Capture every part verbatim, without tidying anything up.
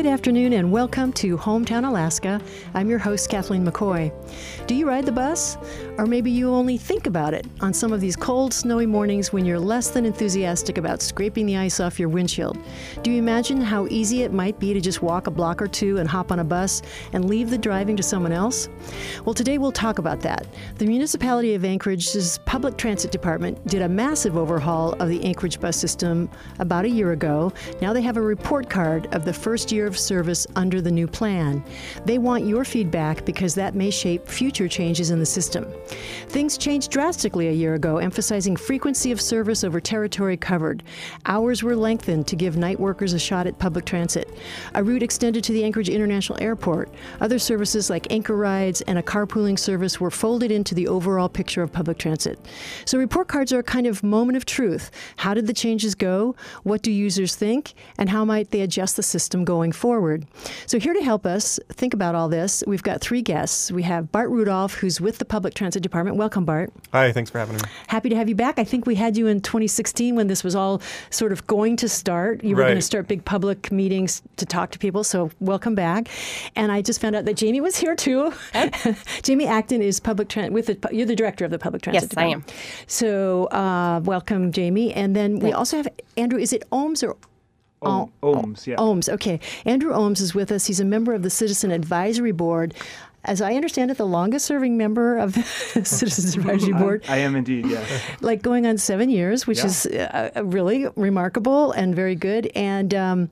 Good afternoon and welcome to Hometown Alaska. I'm your host, Kathleen McCoy. Do you ride the bus? Or maybe you only think about it on some of these cold, snowy mornings when you're less than enthusiastic about scraping the ice off your windshield. Do you imagine how easy it might be to just walk a block or two and hop on a bus and leave the driving to someone else? Well, today we'll talk about that. The municipality of Anchorage's public transit department did a massive overhaul of the Anchorage bus system about a year ago. Now they have a report card of the first year of service under the new plan. They want your feedback because that may shape future changes in the system. Things changed drastically a year ago, emphasizing frequency of service over territory covered. Hours were lengthened to give night workers a shot at public transit. A route extended to the Anchorage International Airport. Other services like anchor rides and a carpooling service were folded into the overall picture of public transit. So report cards are a kind of moment of truth. How did the changes go? What do users think? And how might they adjust the system going forward? So here to help us think about all this, we've got three guests. We have Bart Rudolph, who's with the Public Transit Department. Welcome, Bart. Hi, thanks for having me. Happy to have you back. I think we had you in twenty sixteen when this was all sort of going to start. You were right. going to start big public meetings to talk to people, so welcome back. And I just found out that Jamie was here too. Jamie Acton is public transit with the, you're the director of the Public Transit yes, Department. Yes, I am. So uh, welcome, Jamie. And then we also have Andrew. Is it Ohms or Oh, Ohms, yeah. Ohms, okay. Andrew Ohms is with us. He's a member of the Citizen Advisory Board. As I understand it, the longest-serving member of the Citizens Advisory Board. I, I am indeed, yes. Like going on seven years, which yeah. is uh, really remarkable and very good. And um,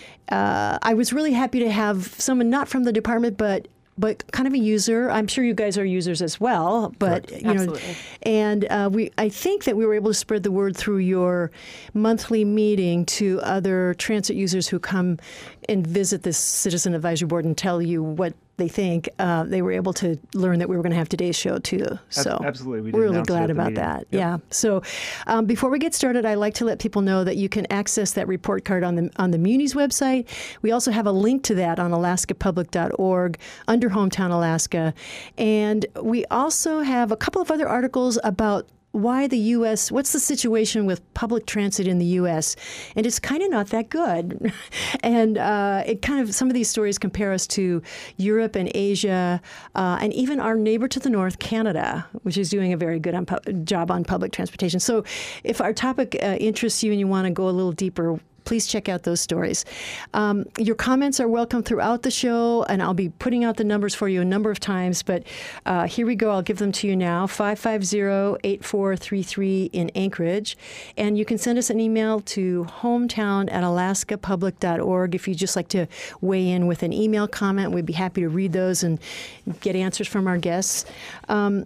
uh, I was really happy to have someone not from the department, but but kind of a user. I'm sure you guys are users as well, but Correct. you Absolutely. know, and uh, we I think that we were able to spread the word through your monthly meeting to other transit users who come and visit this Citizen Advisory Board and tell you what they think. Uh, they were able to learn that we were going to have today's show too. So absolutely, we did we're really announce it glad at the about meeting. that. Yep. Yeah. So um, before we get started, I'd like to let people know that you can access that report card on the on the Muni's website. We also have a link to that on alaska public dot org under Hometown Alaska, and we also have a couple of other articles about why the U S, what's the situation with public transit in the U S? And it's kind of not that good. And uh, it kind of, some of these stories compare us to Europe and Asia, uh, and even our neighbor to the north, Canada, which is doing a very good on pu- job on public transportation. So if our topic uh, interests you and you want to go a little deeper, please check out those stories. Um, your comments are welcome throughout the show, and I'll be putting out the numbers for you a number of times, but uh, here we go. I'll give them to you now, five five zero, eight four three three in Anchorage. And you can send us an email to hometown at alaska public dot org if you'd just like to weigh in with an email comment. We'd be happy to read those and get answers from our guests. Um,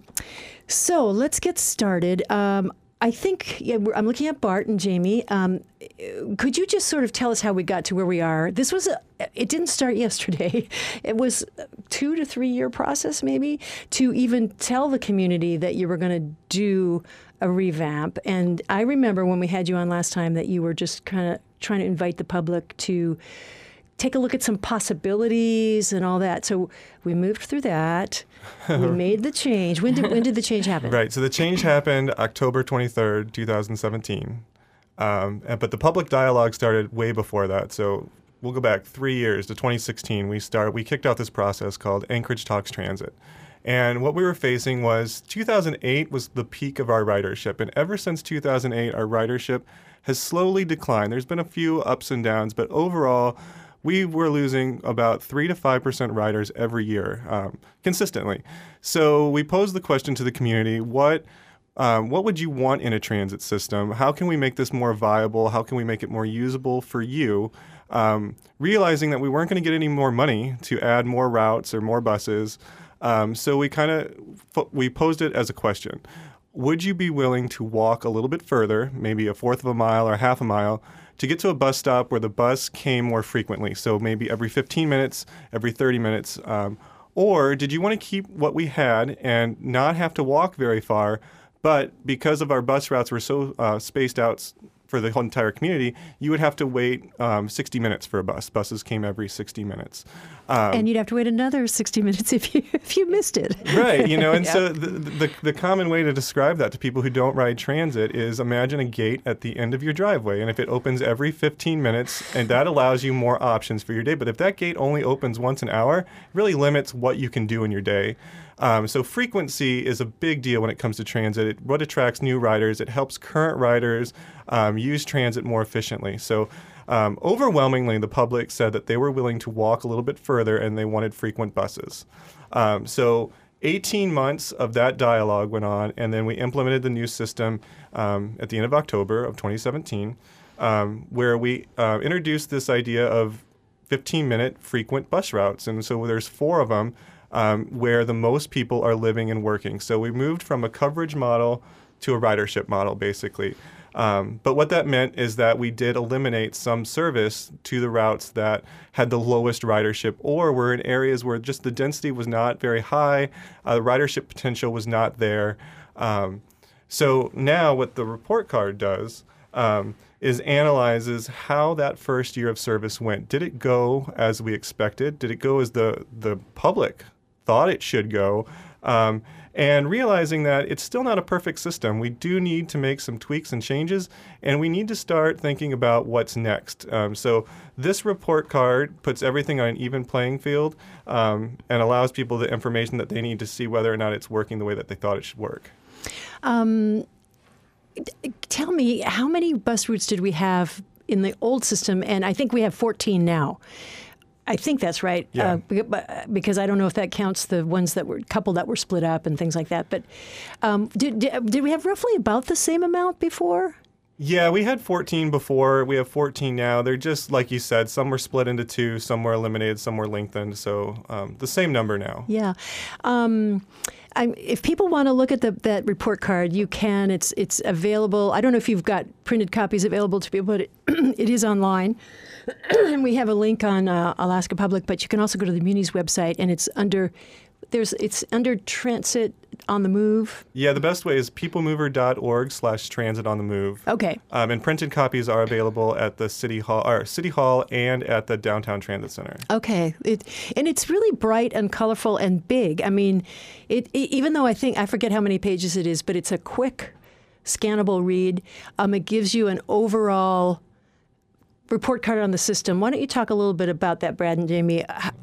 so let's get started. Um, I think, yeah, we're, I'm looking at Bart and Jamie. Um, could you just sort of tell us how we got to where we are? This was, a, it didn't start yesterday. It was a two to three year process maybe to even tell the community that you were going to do a revamp. And I remember when we had you on last time that you were just kind of trying to invite the public to take a look at some possibilities and all that. So we moved through that. We made the change. When did when did the change happen? Right. So the change happened October twenty-third, twenty seventeen. Um, and, but the public dialogue started way before that. So we'll go back three years to twenty sixteen. We started. We kicked out this process called Anchorage Talks Transit. And what we were facing was two thousand eight was the peak of our ridership. And ever since two thousand eight, our ridership has slowly declined. There's been a few ups and downs, but overall, we were losing about three to five percent riders every year, um, consistently. So we posed the question to the community, what um, what would you want in a transit system? How can we make this more viable? How can we make it more usable for you? Um, realizing that we weren't going to get any more money to add more routes or more buses. Um, so we kind of, we posed it as a question. Would you be willing to walk a little bit further, maybe a fourth of a mile or half a mile, to get to a bus stop where the bus came more frequently? So maybe every fifteen minutes, every thirty minutes. Um, or did you want to keep what we had and not have to walk very far, but because of our bus routes were so uh, spaced out for the whole entire community, you would have to wait um, sixty minutes for a bus. Buses came every sixty minutes. Um, and you'd have to wait another sixty minutes if you if you missed it. Right, you know, and yeah. so the, the the common way to describe that to people who don't ride transit is imagine a gate at the end of your driveway, and if it opens every fifteen minutes, and that allows you more options for your day, but if that gate only opens once an hour, it really limits what you can do in your day. Um, so frequency is a big deal when it comes to transit. It, what attracts new riders? It helps current riders um, use transit more efficiently. So um, overwhelmingly, the public said that they were willing to walk a little bit further and they wanted frequent buses. Um, so eighteen months of that dialogue went on, and then we implemented the new system um, at the end of October of twenty seventeen, um, where we uh, introduced this idea of fifteen-minute frequent bus routes. And so there's four of them. Um, where the most people are living and working. So we moved from a coverage model to a ridership model, basically. Um, but what that meant is that we did eliminate some service to the routes that had the lowest ridership or were in areas where just the density was not very high, uh, the ridership potential was not there. Um, so now what the report card does um, is analyzes how that first year of service went. Did it go as we expected? Did it go as the, the public thought it should go? Um, and realizing that it's still not a perfect system. We do need to make some tweaks and changes, and we need to start thinking about what's next. Um, so this report card puts everything on an even playing field um, and allows people the information that they need to see whether or not it's working the way that they thought it should work. Um, tell me, how many bus routes did we have in the old system? And I think we have fourteen now. I think that's right, yeah. uh, because I don't know if that counts the ones that were couple that were split up and things like that. But um, did, did did we have roughly about the same amount before? Yeah, we had fourteen before. We have fourteen now. They're just, like you said, some were split into two, some were eliminated, some were lengthened. So um, the same number now. Yeah. Um, I, if people want to look at the, that report card, you can. It's it's available. I don't know if you've got printed copies available to people, but it, it is online. And we have a link on uh, Alaska Public, but you can also go to the Muni's website, and it's under there's it's under Transit on the Move. Yeah, the best way is peoplemover.org slash transit on the move. Okay. Um, and printed copies are available at the City Hall, or City Hall and at the Downtown Transit Center. Okay. It, and it's really bright and colorful and big. I mean, it, it even though I think, I forget how many pages it is, but it's a quick, scannable read. Um, it gives you an overall report card on the system. Why don't you talk a little bit about that, Brad and Jamie?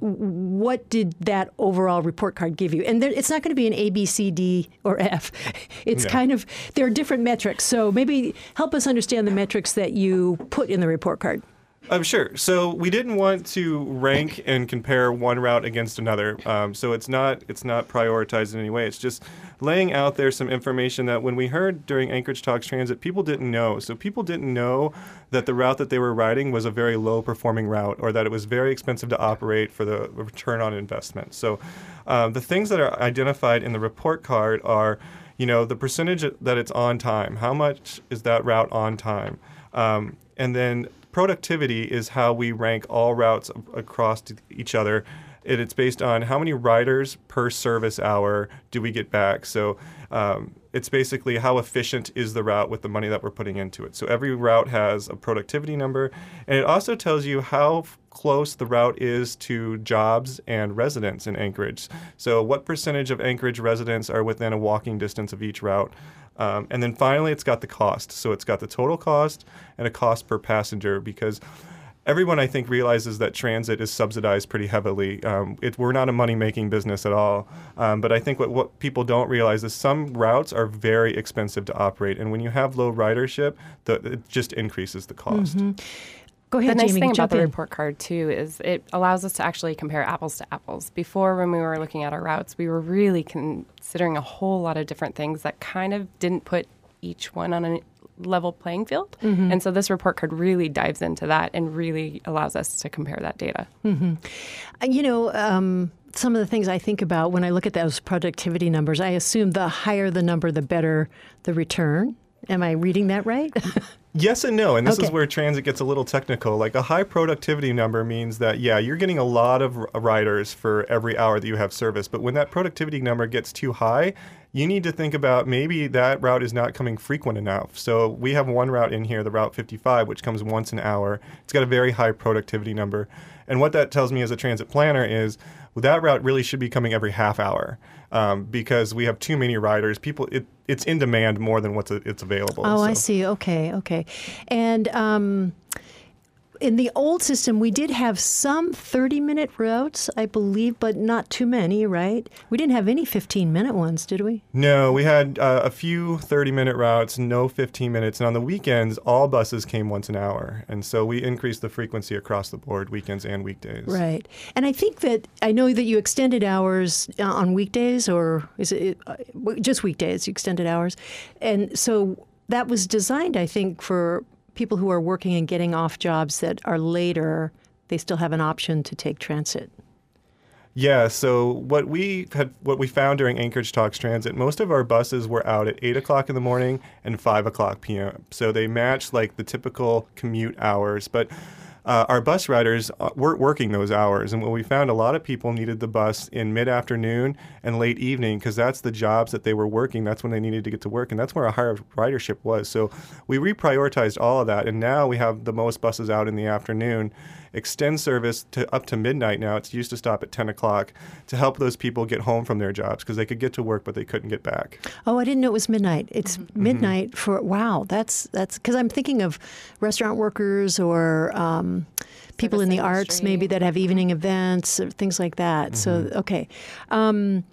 What did that overall report card give you? And there, it's not going to be an A, B, C, D, or F. It's no. kind of, there are different metrics. So maybe help us understand the metrics that you put in the report card. Um, sure. So we didn't want to rank and compare one route against another. Um, so it's not it's not prioritized in any way. It's just laying out there some information that when we heard during Anchorage Talks Transit, people didn't know. So people didn't know that the route that they were riding was a very low performing route, or that it was very expensive to operate for the return on investment. So um, the things that are identified in the report card are, you know, the percentage that it's on time. How much is that route on time? Um, and then productivity is how we rank all routes across each other. It, it's based on how many riders per service hour do we get back. So um, it's basically how efficient is the route with the money that we're putting into it. So every route has a productivity number, and it also tells you how f- close the route is to jobs and residents in Anchorage. So what percentage of Anchorage residents are within a walking distance of each route? Um, and then finally, it's got the cost. So it's got the total cost and a cost per passenger, because everyone, I think, realizes that transit is subsidized pretty heavily. Um, it, we're not a money-making business at all. Um, but I think what, what people don't realize is some routes are very expensive to operate. And when you have low ridership, the, it just increases the cost. Mm-hmm. Go ahead, the nice Jamie, thing about the in. report card, too, is it allows us to actually compare apples to apples. Before, when we were looking at our routes, we were really considering a whole lot of different things that kind of didn't put each one on a level playing field. Mm-hmm. And so this report card really dives into that and really allows us to compare that data. Mm-hmm. You know, um, some of the things I think about when I look at those productivity numbers, I assume the higher the number, the better the return. Am I reading that right? Yes and no, and this okay. is where transit gets a little technical. Like a high productivity number means that, yeah, you're getting a lot of r- riders for every hour that you have service. But when that productivity number gets too high, you need to think about maybe that route is not coming frequent enough. So we have one route in here, the Route fifty-five, which comes once an hour. It's got a very high productivity number. And what that tells me as a transit planner is well, that route really should be coming every half hour um, because we have too many riders. People, it, it's in demand more than what's a, it's available. Oh, so. I see. Okay, okay. And um, in the old system, we did have some thirty-minute routes, I believe, but not too many, right? We didn't have any fifteen-minute ones, did we? No, we had uh, a few thirty-minute routes, no fifteen minutes. And on the weekends, all buses came once an hour. And so we increased the frequency across the board, weekends and weekdays. Right. And I think that, I know that you extended hours uh, on weekdays, or is it uh, just weekdays, you extended hours. And so that was designed, I think, for people who are working and getting off jobs that are later, they still have an option to take transit. Yeah, so what we had, what we found during Anchorage Talks Transit, most of our buses were out at eight o'clock in the morning and five o'clock p m. So they matched like the typical commute hours, but uh, our bus riders weren't working those hours. And what we found, a lot of people needed the bus in mid-afternoon and late evening because that's the jobs that they were working. That's when they needed to get to work, and that's where our higher ridership was. So we reprioritized all of that, and now we have the most buses out in the afternoon. Extend service to up to midnight now. It's used to stop at ten o'clock to help those people get home from their jobs because they could get to work, but they couldn't get back. Oh, I didn't know it was midnight. It's mm-hmm. midnight for, wow, that's, that's, because I'm thinking of restaurant workers or um, people Service in the industry. arts maybe that have evening events or things like that. Mm-hmm. So, okay. Um,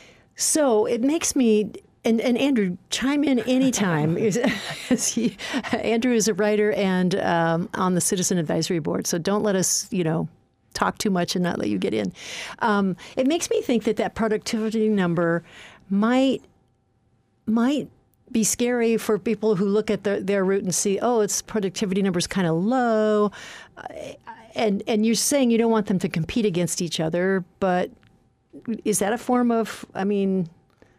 so it makes me... And, and Andrew, chime in anytime. he, Andrew is a writer and um, on the Citizen Advisory Board, so don't let us, you know, talk too much and not let you get in. Um, it makes me think that that productivity number might might be scary for people who look at their, their route and see, oh, its productivity number is kind of low. And, and you're saying you don't want them to compete against each other, but is that a form of, I mean...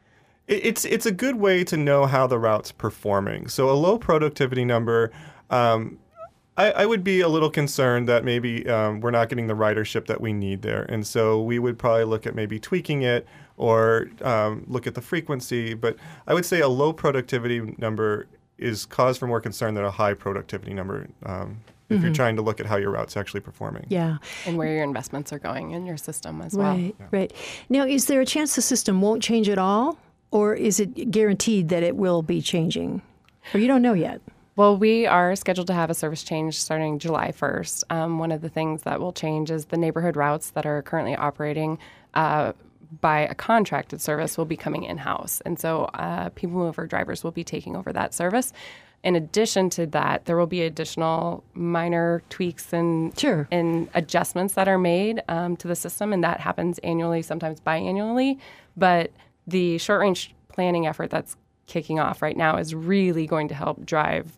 It's it's a good way to know how the route's performing. So a low productivity number, um, I, I would be a little concerned that maybe um, we're not getting the ridership that we need there. And so we would probably look at maybe tweaking it or um, look at the frequency. But I would say a low productivity number is cause for more concern than a high productivity number um, if mm-hmm. you're trying to look at how your route's actually performing. Yeah. And where your investments are going in your system as right, well. Right, yeah. right. Now, is there a chance the system won't change at all? Or is it guaranteed that it will be changing? Or you don't know yet? Well, we are scheduled to have a service change starting July first. Um, one of the things that will change is the neighborhood routes that are currently operating uh, by a contracted service will be coming in-house. And so uh, People Mover drivers will be taking over that service. In addition to that, there will be additional minor tweaks and, sure. and adjustments that are made um, to the system, and that happens annually, sometimes biannually. But the short-range planning effort that's kicking off right now is really going to help drive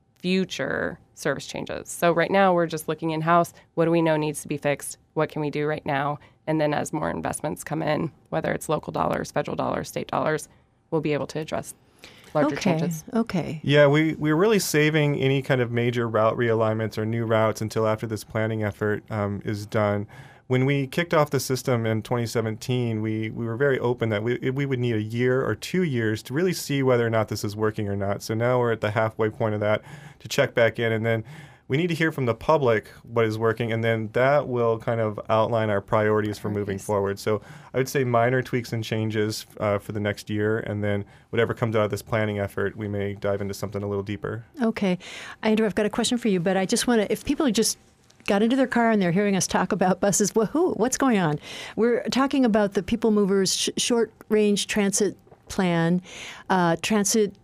future service changes. So right now we're just looking in-house. What do we know needs to be fixed? What can we do right now? And then as more investments come in, whether it's local dollars, federal dollars, state dollars, we'll be able to address larger okay. changes. Okay. Yeah, we, we're really saving any kind of major route realignments or new routes until after this planning effort um, is done. When we kicked off the system in twenty seventeen, we, we were very open that we we would need a year or two years to really see whether or not this is working or not. So now we're at the halfway point of that to check back in, and then we need to hear from the public what is working, and then that will kind of outline our priorities for moving forward. So I would say minor tweaks and changes uh, for the next year, and then whatever comes out of this planning effort, we may dive into something a little deeper. Okay. Andrew, I've got a question for you, but I just want to, if people are just got into their car and they're hearing us talk about buses, well, who, what's going on? We're talking about the People Movers sh- short-range transit plan, uh, transit...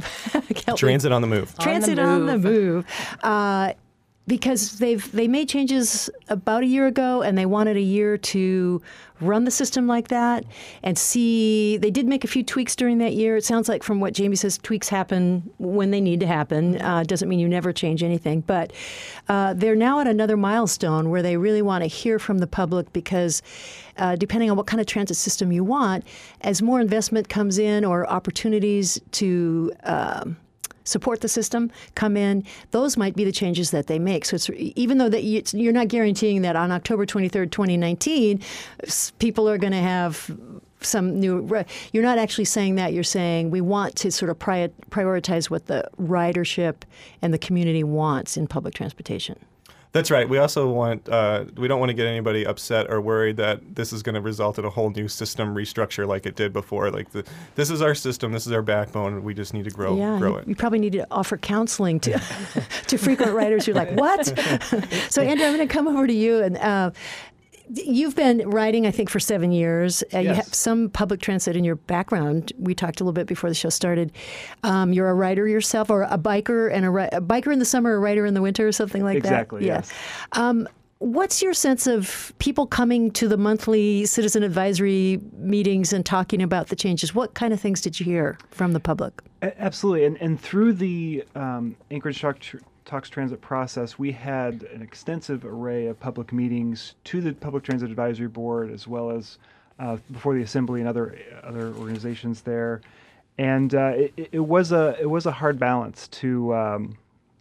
Transit on the move. Transit on the move. On the move. Uh, because they've they made changes about a year ago, and they wanted a year to run the system like that and see. They did make a few tweaks during that year. It sounds like from what Jamie says, tweaks happen when they need to happen. Uh, doesn't mean you never change anything. But uh, they're now at another milestone where they really want to hear from the public because uh, depending on what kind of transit system you want, as more investment comes in or opportunities to um, support the system come in, those might be the changes that they make. So it's, even though that you, you're not guaranteeing that on October twenty-third, twenty nineteen, people are going to have some new. You're not actually saying that. You're saying we want to sort of pri- prioritize what the ridership and the community wants in public transportation. That's right. We also want, uh, we don't want to get anybody upset or worried that this is going to result in a whole new system restructure like it did before. Like the, this is our system, this is our backbone, we just need to grow, yeah, grow you, it. You probably need to offer counseling to to frequent riders who are like, what? So Andrew, I'm going to come over to you. and. Uh, You've been riding, I think, for seven years. Uh, Yes. You have some public transit in your background. We talked a little bit before the show started. Um, you're a rider yourself, or a biker, and a, ri- a biker in the summer, a rider in the winter, or something like Exactly, that. yes. Um, what's your sense of people coming to the monthly citizen advisory meetings and talking about the changes? What kind of things did you hear from the public? A- Absolutely. And, and through the um, Anchorage Talk Tr- Talks Transit process, we had an extensive array of public meetings to the Public Transit Advisory Board, as well as uh, before the Assembly and other other organizations there. And uh, it, it was a it was a hard balance to um,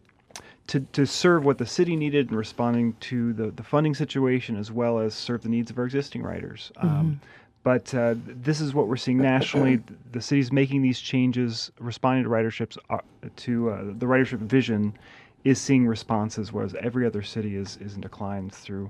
to to serve what the city needed in responding to the, the funding situation, as well as serve the needs of our existing riders. Um, Mm-hmm. But uh, this is what we're seeing nationally. The city's making these changes, responding to riderships, uh, to uh, the ridership vision, is seeing responses, whereas every other city is, is in decline through,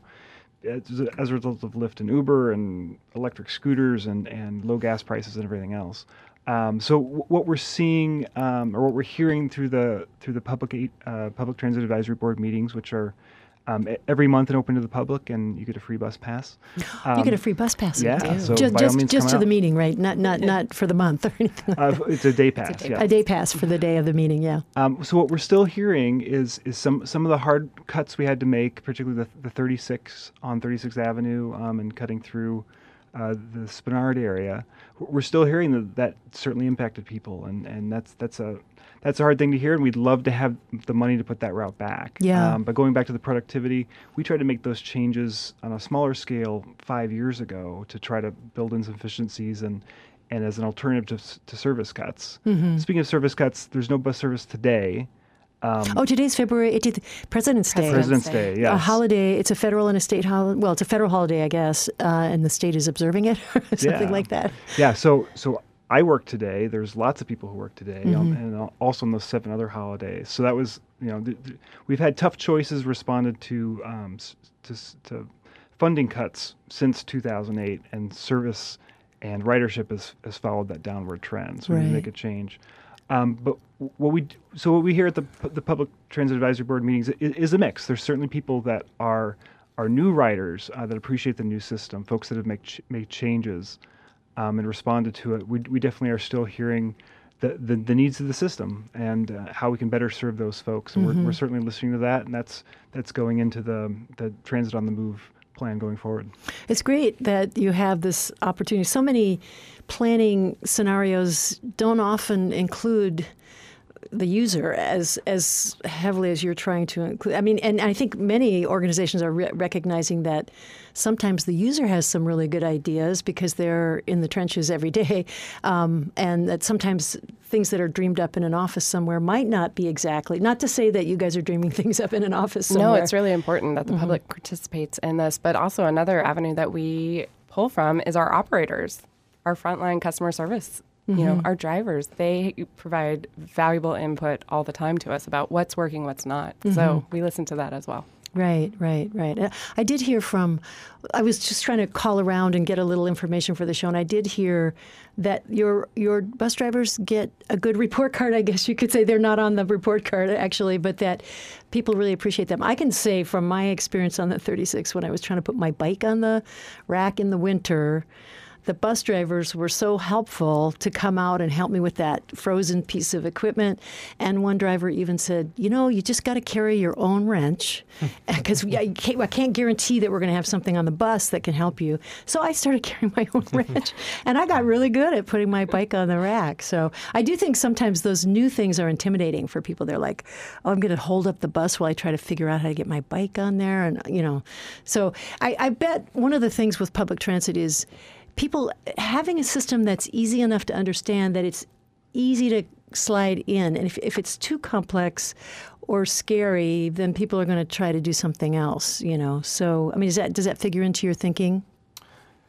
as a as a result of Lyft and Uber and electric scooters and, and low gas prices and everything else. Um, so w- what we're seeing, um, or what we're hearing through the through the public uh, public transit advisory board meetings, which are Um, every month and open to the public, and you get a free bus pass. Um, you get a free bus pass. yeah, too. so just by all just, means just come to out. the meeting, right? Not not not for the month or anything. Like uh, it's a day pass. day yeah. A day pass for the day of the meeting. Yeah. Um, so what we're still hearing is is some some of the hard cuts we had to make, particularly the, the thirty-six on thirty-sixth Avenue um, and cutting through uh, the Spenard area. We're still hearing that that certainly impacted people, and, and that's that's a that's a hard thing to hear, and we'd love to have the money to put that route back. Yeah. Um, but going back to the productivity, we tried to make those changes on a smaller scale five years ago to try to build in some efficiencies and and as an alternative to, s- to service cuts. Mm-hmm. Speaking of service cuts, there's no bus service today. Um, Oh, today's February eighteenth, President's Day. President's President's Day, Day. yes. A holiday. It's a federal and a state holiday. Well, it's a federal holiday, I guess, uh, and the state is observing it, or something Yeah. like that. Yeah, so so I work today. There's lots of people who work today, um, Mm-hmm. and al- also on those seven other holidays. So that was, you know, th- th- we've had tough choices responded to um, s- to, s- to funding cuts since two thousand eight, and service and ridership has, has followed that downward trend. So we need to Right. make a change. Um, but w- what we d- so what we hear at the pu- the Public Transit Advisory Board meetings is, is a mix. There's certainly people that are are new riders uh, that appreciate the new system, folks that have make ch- made changes um, and responded to it. We, we definitely are still hearing the, the, the needs of the system and uh, how we can better serve those folks. And we're, we're certainly listening to that, and that's that's going into the the Transit on the Move plan going forward. It's great that you have this opportunity. So many planning scenarios don't often include the user as as heavily as you're trying to include. I mean, and I think many organizations are re- recognizing that sometimes the user has some really good ideas because they're in the trenches every day, um, and that sometimes things that are dreamed up in an office somewhere might not be exactly. Not to say that you guys are dreaming things up in an office somewhere. No, it's really important that the public participates in this. But also another avenue that we pull from is our operators, our frontline customer service. You know, our drivers, they provide valuable input all the time to us about what's working, what's not. So we listen to that as well. Right, right, right. Uh, I did hear from, I was just trying to call around and get a little information for the show, and I did hear that your your bus drivers get a good report card, I guess you could say. They're not on the report card, actually, but that people really appreciate them. I can say from my experience on the thirty-six, when I was trying to put my bike on the rack in the winter, the bus drivers were so helpful to come out and help me with that frozen piece of equipment. And one driver even said, you know, you just got to carry your own wrench because I can't, I can't guarantee that we're going to have something on the bus that can help you. So I started carrying my own wrench, and I got really good at putting my bike on the rack. So I do think sometimes those new things are intimidating for people. They're like, oh, I'm going to hold up the bus while I try to figure out how to get my bike on there. And, you know, so I, I bet one of the things with public transit is people having a system that's easy enough to understand that it's easy to slide in. And if, if it's too complex or scary, then people are going to try to do something else, you know. So, I mean, is that, does that figure into your thinking?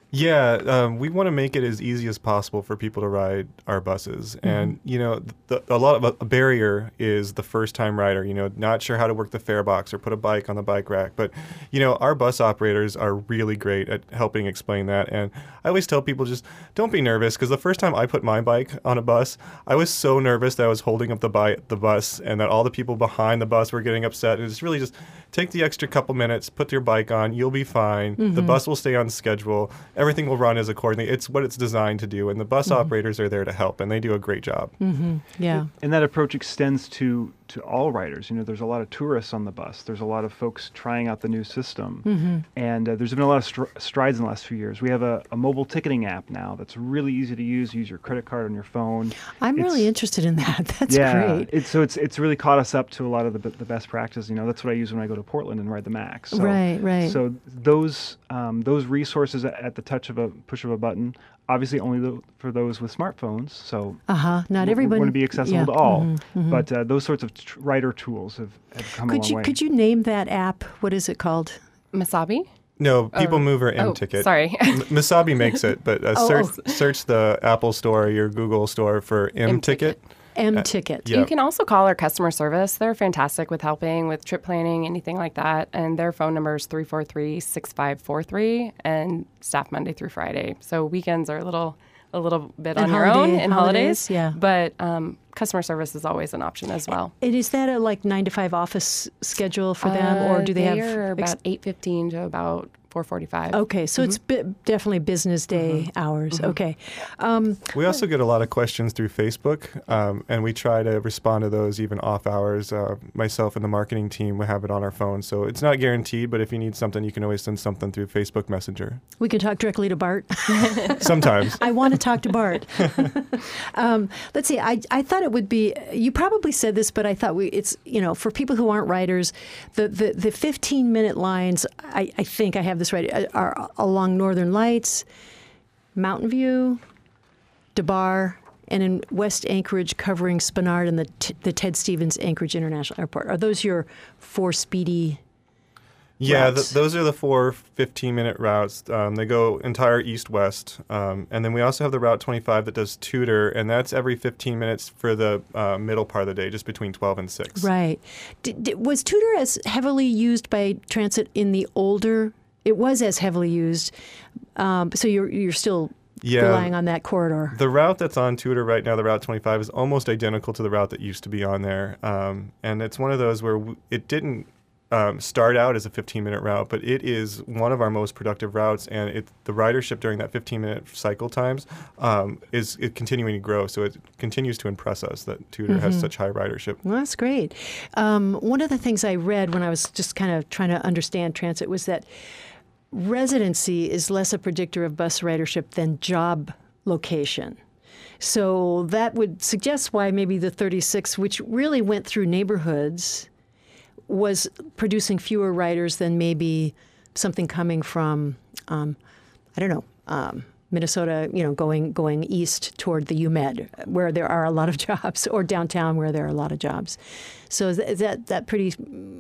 Yeah, um, we want to make it as easy as possible for people to ride our buses. Mm-hmm. And, you know, the, a lot of a, a barrier is the first-time rider, you know, not sure how to work the fare box or put a bike on the bike rack. But, you know, our bus operators are really great at helping explain that. And I always tell people just don't be nervous, because the first time I put my bike on a bus, I was so nervous that I was holding up the, bi- the bus and that all the people behind the bus were getting upset. And it's really just take the extra couple minutes, put your bike on, you'll be fine. Mm-hmm. The bus will stay on schedule. Everything will run as accordingly. It's what it's designed to do, and the bus mm-hmm. operators are there to help, and they do a great job. Mm-hmm. Yeah. And that approach extends to to all riders. You know, there's a lot of tourists on the bus. There's a lot of folks trying out the new system, mm-hmm. and uh, there's been a lot of str- strides in the last few years. We have a, a mobile ticketing app now that's really easy to use. Use your credit card on your phone. I'm it's, really interested in that. That's yeah, great. It's, so it's it's really caught us up to a lot of the the best practice. You know, that's what I use when I go to Portland and ride the Max. So, right, right. So those um, those resources at, at the touch of a push of a button. Obviously, only the, for those with smartphones. So, uh-huh. Not everybody want to be accessible yeah. to all. Mm-hmm, mm-hmm. But uh, those sorts of tr- rider tools have, have come could a long you, way. Could you name that app? What is it called? Masabi? No, People oh. Mover Oh, M-Ticket. sorry. M- Masabi makes it, but uh, oh, search oh. search the Apple Store or your Google Store for M-Ticket. M-Ticket. Uh, yeah. You can also call our customer service. They're fantastic with helping with trip planning, anything like that. And their phone number is three four three, six five four three, and staff Monday through Friday. So weekends are a little a little bit and on holiday, your own and holidays. holidays yeah. But um, customer service is always an option as well. And is that a like nine to five office schedule for them, uh, or do they, they have are ex- about eight fifteen to about four forty-five? Okay, so mm-hmm. it's bi- definitely business day mm-hmm. hours. Mm-hmm. Okay. Um, we also get a lot of questions through Facebook, um, and we try to respond to those even off hours. Uh, myself and the marketing team, we have it on our phone, so it's not guaranteed, but if you need something, you can always send something through Facebook Messenger. We can talk directly to Bart. Sometimes. I want to talk to Bart. um, let's see, I, I thought it would be, you probably said this, but I thought we it's, you know, for people who aren't riders, the, the, the fifteen-minute lines, I, I think I have this right, are along Northern Lights, Mountain View, DeBar, and in West Anchorage covering Spenard and the t- the Ted Stevens Anchorage International Airport. Are those your four speedy Yeah, th- those are the four fifteen-minute routes. Um, they go entire east-west. Um, and then we also have the Route twenty-five that does Tudor, and that's every fifteen minutes for the uh, middle part of the day, just between twelve and six. Right. D- d- was Tudor as heavily used by transit in the older? It was as heavily used. Um, so you're you're still yeah, relying on that corridor. The route that's on Tudor right now, the Route twenty-five, is almost identical to the route that used to be on there. Um, and it's one of those where w- it didn't Um, start out as a fifteen-minute route, but it is one of our most productive routes, and it, the ridership during that fifteen-minute cycle times um, is it continuing to grow. So it continues to impress us that Tudor mm-hmm. has such high ridership. Well, that's great. Um, one of the things I read when I was just kind of trying to understand transit was that residency is less a predictor of bus ridership than job location. So that would suggest why maybe the thirty-six, which really went through neighborhoods, was producing fewer riders than maybe something coming from, um, I don't know, um, Minnesota, you know, going going east toward the U Med, where there are a lot of jobs, or downtown where there are a lot of jobs. So is that is that, that pretty...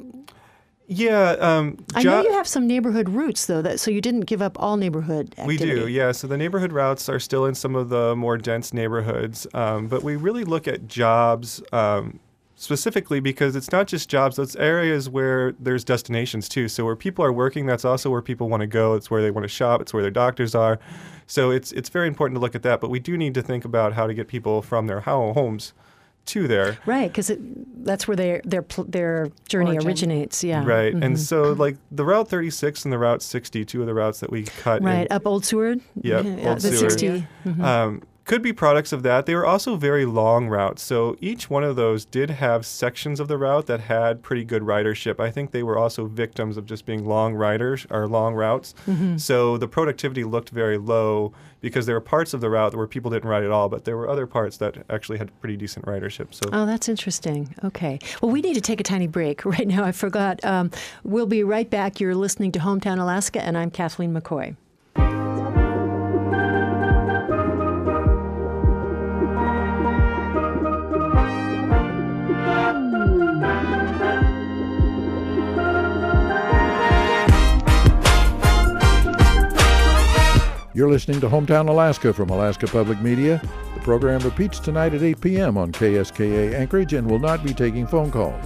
Yeah. Um, I jo- know you have some neighborhood routes, though, that so you didn't give up all neighborhood activity. We do, yeah. So the neighborhood routes are still in some of the more dense neighborhoods, um, but we really look at jobs um, specifically because it's not just jobs, it's areas where there's destinations too. So where people are working, that's also where people want to go. It's where they want to shop. It's where their doctors are. So it's it's very important to look at that. But we do need to think about how to get people from their homes to there. Right, because that's where their their their journey Origin. originates. Yeah. Right, Mm-hmm. and so like the Route thirty-six and the Route sixty, two of the routes that we cut. Right, in, up Old Seward. Yep, yeah, Old the Seward. sixty. Mm-hmm. Um, could be products of that. They were also very long routes. So each one of those did have sections of the route that had pretty good ridership. I think they were also victims of just being long riders or long routes. Mm-hmm. So the productivity looked very low because there were parts of the route where people didn't ride at all, but there were other parts that actually had pretty decent ridership. So oh, that's interesting. Okay. Well, we need to take a tiny break right now. I forgot. Um, we'll be right back. You're listening to Hometown Alaska, and I'm Kathleen McCoy. You're listening to Hometown Alaska from Alaska Public Media. The program repeats tonight at eight p.m. on K S K A Anchorage and will not be taking phone calls.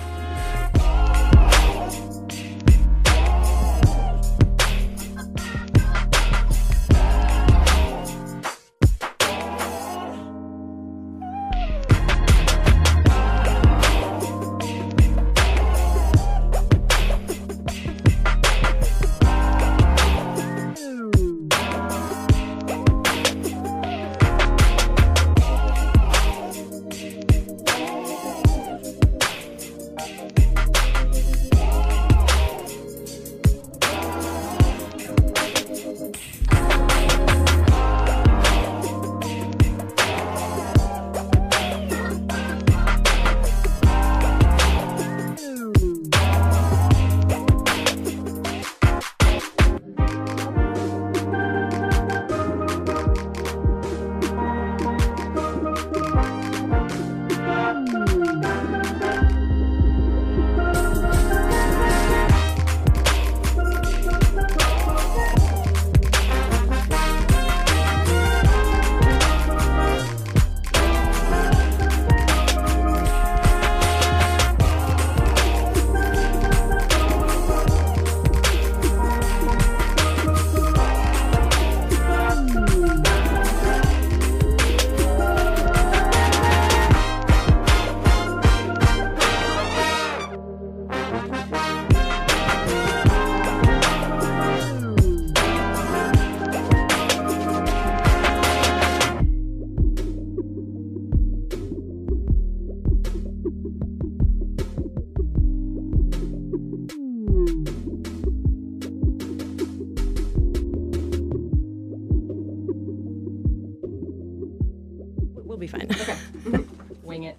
We'll be fine. Okay. Wing it.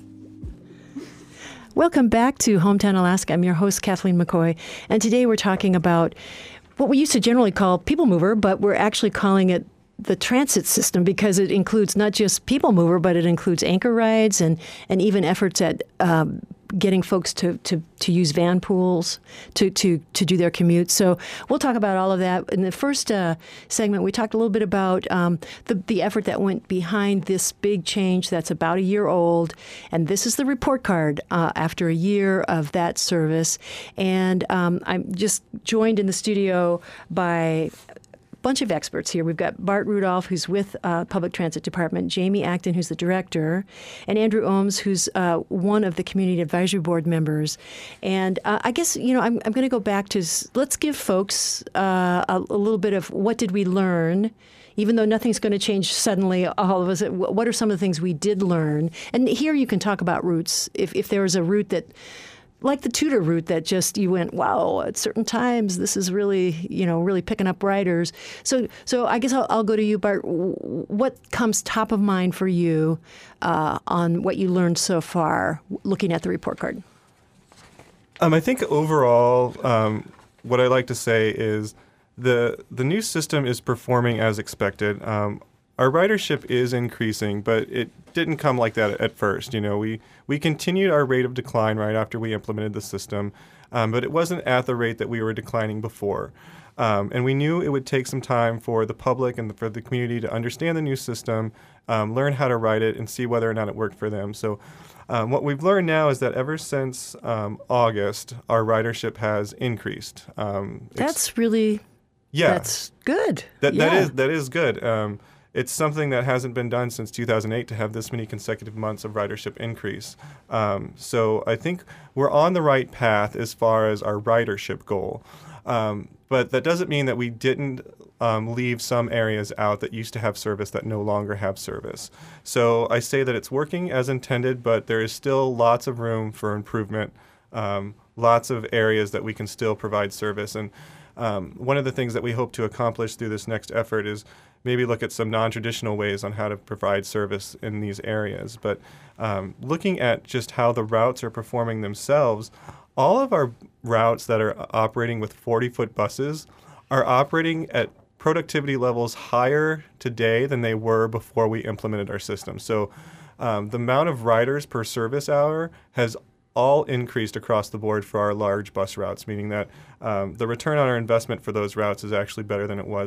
Welcome back to Hometown Alaska. I'm your host, Kathleen McCoy, and today we're talking about what we used to generally call People Mover, but we're actually calling it the transit system because it includes not just People Mover, but it includes anchor rides and, and even efforts at um, getting folks to, to, to use van pools to, to, to do their commute. So we'll talk about all of that. In the first uh, segment, we talked a little bit about um, the, the effort that went behind this big change that's about a year old. And this is the report card uh, after a year of that service. And um, I'm just joined in the studio by bunch of experts here. We've got Bart Rudolph, who's with uh, Public Transit Department, Jamie Acton, who's the director, and Andrew Ohms, who's uh, one of the Community Advisory Board members. And uh, I guess, you know, I'm, I'm going to go back to, let's give folks uh, a, a little bit of what did we learn, even though nothing's going to change suddenly, all of us. What are some of the things we did learn? And here you can talk about routes. If, if there was a route that, like the Tudor route that just you went, wow, at certain times this is really, you know, really picking up riders. So so I guess I'll, I'll go to you, Bart. What comes top of mind for you uh, on what you learned so far looking at the report card? Um, I think overall, um, what I like to say is the the new system is performing as expected. Um, Our ridership is increasing, but it didn't come like that at first. You know, we, we continued our rate of decline right after we implemented the system, um, but it wasn't at the rate that we were declining before. Um, and we knew it would take some time for the public and for the community to understand the new system, um, learn how to ride it, and see whether or not it worked for them. So um, what we've learned now is that ever since um, August, our ridership has increased. Um, that's really, yeah, that's good. That, yeah. that is that is good. Um, It's something that hasn't been done since two thousand eight to have this many consecutive months of ridership increase. Um, so I think we're on the right path as far as our ridership goal. Um, but that doesn't mean that we didn't um, leave some areas out that used to have service that no longer have service. So I say that it's working as intended, but there is still lots of room for improvement, um, lots of areas that we can still provide service. And um, one of the things that we hope to accomplish through this next effort is maybe look at some non-traditional ways on how to provide service in these areas. But um, looking at just how the routes are performing themselves, all of our routes that are operating with forty-foot buses are operating at productivity levels higher today than they were before we implemented our system. So um, the amount of riders per service hour has all increased across the board for our large bus routes, meaning that um, the return on our investment for those routes is actually better than it was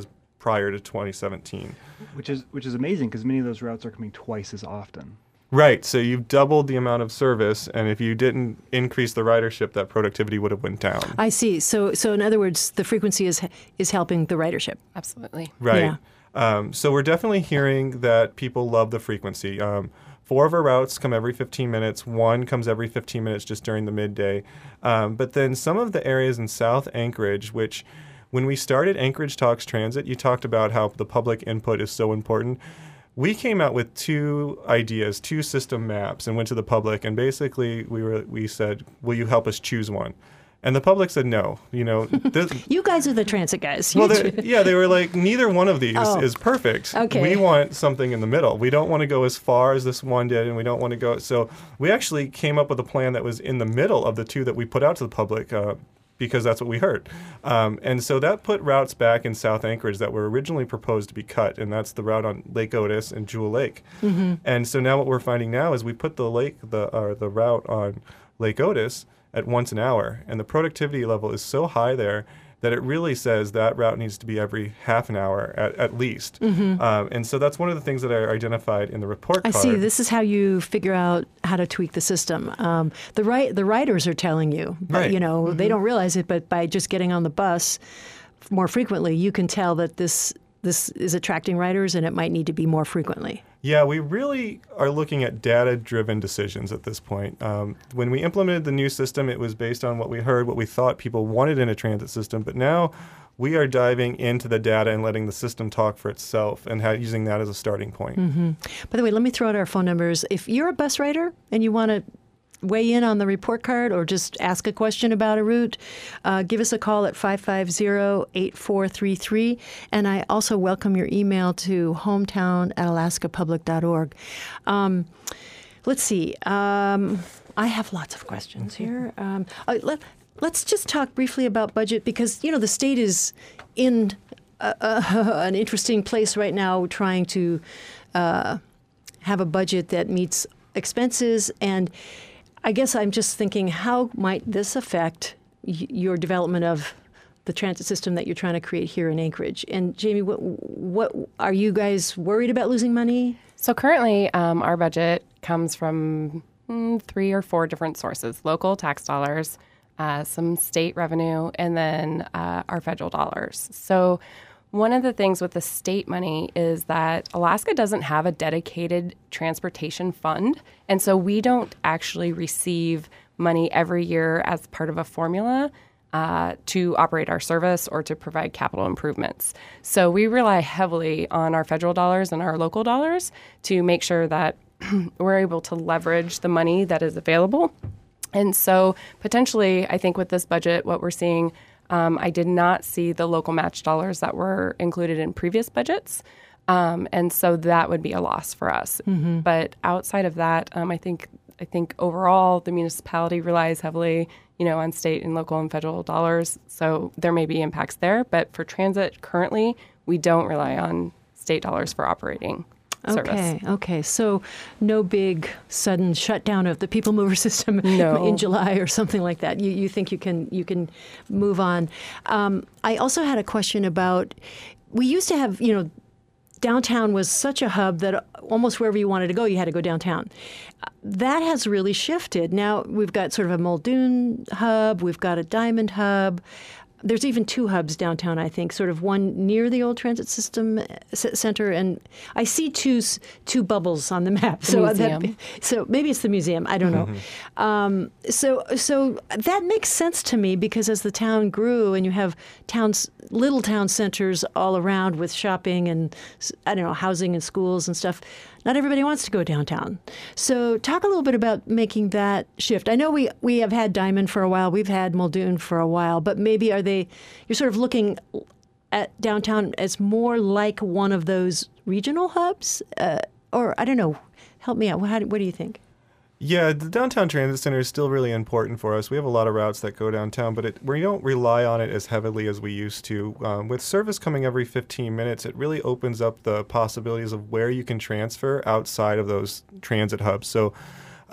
prior to twenty seventeen. Which is which is amazing because many of those routes are coming twice as often. Right. So you've doubled the amount of service, and if you didn't increase the ridership, that productivity would have went down. I see. So, so in other words, the frequency is is helping the ridership. Absolutely. Right. Yeah. Um, so we're definitely hearing that people love the frequency. Um, four of our routes come every fifteen minutes. One comes every fifteen minutes just during the midday. Um, but then some of the areas in South Anchorage, which when we started Anchorage Talks Transit, you talked about how the public input is so important. We came out with two ideas, two system maps, and went to the public. And basically, we were we said, "Will you help us choose one?" And the public said no. You know, this, You guys are the transit guys. well, You- they, yeah, they were like, neither one of these Oh. is perfect. Okay. We want something in the middle. We don't want to go as far as this one did, and we don't want to go. So we actually came up with a plan that was in the middle of the two that we put out to the public. Uh, because that's what we heard. Um, and so that put routes back in South Anchorage that were originally proposed to be cut, and that's the route on Lake Otis and Jewel Lake. Mm-hmm. And so now what we're finding now is we put the lake, the uh, the route on Lake Otis at once an hour, and the productivity level is so high there that it really says that route needs to be every half an hour at, at least. Mm-hmm. Um, and so that's one of the things that I identified in the report I card. see. This is how you figure out how to tweak the system. Um, the right, the riders are telling you, but, Right. you know, they don't realize it. But by just getting on the bus more frequently, you can tell that this this is attracting riders, and it might need to be more frequently. Yeah, we really are looking at data-driven decisions at this point. Um, when we implemented the new system, it was based on what we heard, what we thought people wanted in a transit system. But now we are diving into the data and letting the system talk for itself and ha- using that as a starting point. Mm-hmm. By the way, let me throw out our phone numbers. If you're a bus rider and you want to weigh in on the report card or just ask a question about a route, uh, give us a call at five five zero, eight four three three. And I also welcome your email to hometown at alaska public dot org. Um, let's see. Um, I have lots of questions here. Um, uh, let, let's just talk briefly about budget because, you know, the state is in a, a, an interesting place right now trying to uh, have a budget that meets expenses. And I guess I'm just thinking, how might this affect y- your development of the transit system that you're trying to create here in Anchorage? And Jamie, what, what are you guys worried about losing money? So currently, um, our budget comes from mm, three or four different sources: local tax dollars, uh, some state revenue, and then uh, our federal dollars. So one of the things with the state money is that Alaska doesn't have a dedicated transportation fund. And so we don't actually receive money every year as part of a formula uh, to operate our service or to provide capital improvements. So we rely heavily on our federal dollars and our local dollars to make sure that we're able to leverage the money that is available. And so potentially, I think with this budget, what we're seeing, Um, I did not see the local match dollars that were included in previous budgets. Um, and so that would be a loss for us. Mm-hmm. But outside of that, um, I think I think overall the municipality relies heavily, you know, on state and local and federal dollars. So there may be impacts there. But for transit currently, we don't rely on state dollars for operating service. Okay, okay. So no big sudden shutdown of the people mover system No. in July or something like that. You you think you can you can move on. Um, I also had a question about, we used to have, you know, downtown was such a hub that almost wherever you wanted to go, you had to go downtown. That has really shifted. Now we've got sort of a Muldoon hub, we've got a Diamond hub. There's even two hubs downtown, I think, sort of one near the old transit system center, and I see two two bubbles on the map. The so museum. That, so maybe it's the museum. I don't know. Mm-hmm. Um, so so that makes sense to me because as the town grew, and you have towns, little town centers all around with shopping and I don't know housing and schools and stuff. Not everybody wants to go downtown. So talk a little bit about making that shift. I know we, we have had Diamond for a while. We've had Muldoon for a while. But maybe are they, you're sort of looking at downtown as more like one of those regional hubs? Uh, or I don't know. Help me out. How do, what do you think? Yeah, the downtown transit center is still really important for us. We have a lot of routes that go downtown, but it, we don't rely on it as heavily as we used to. Um, with service coming every fifteen minutes, it really opens up the possibilities of where you can transfer outside of those transit hubs. So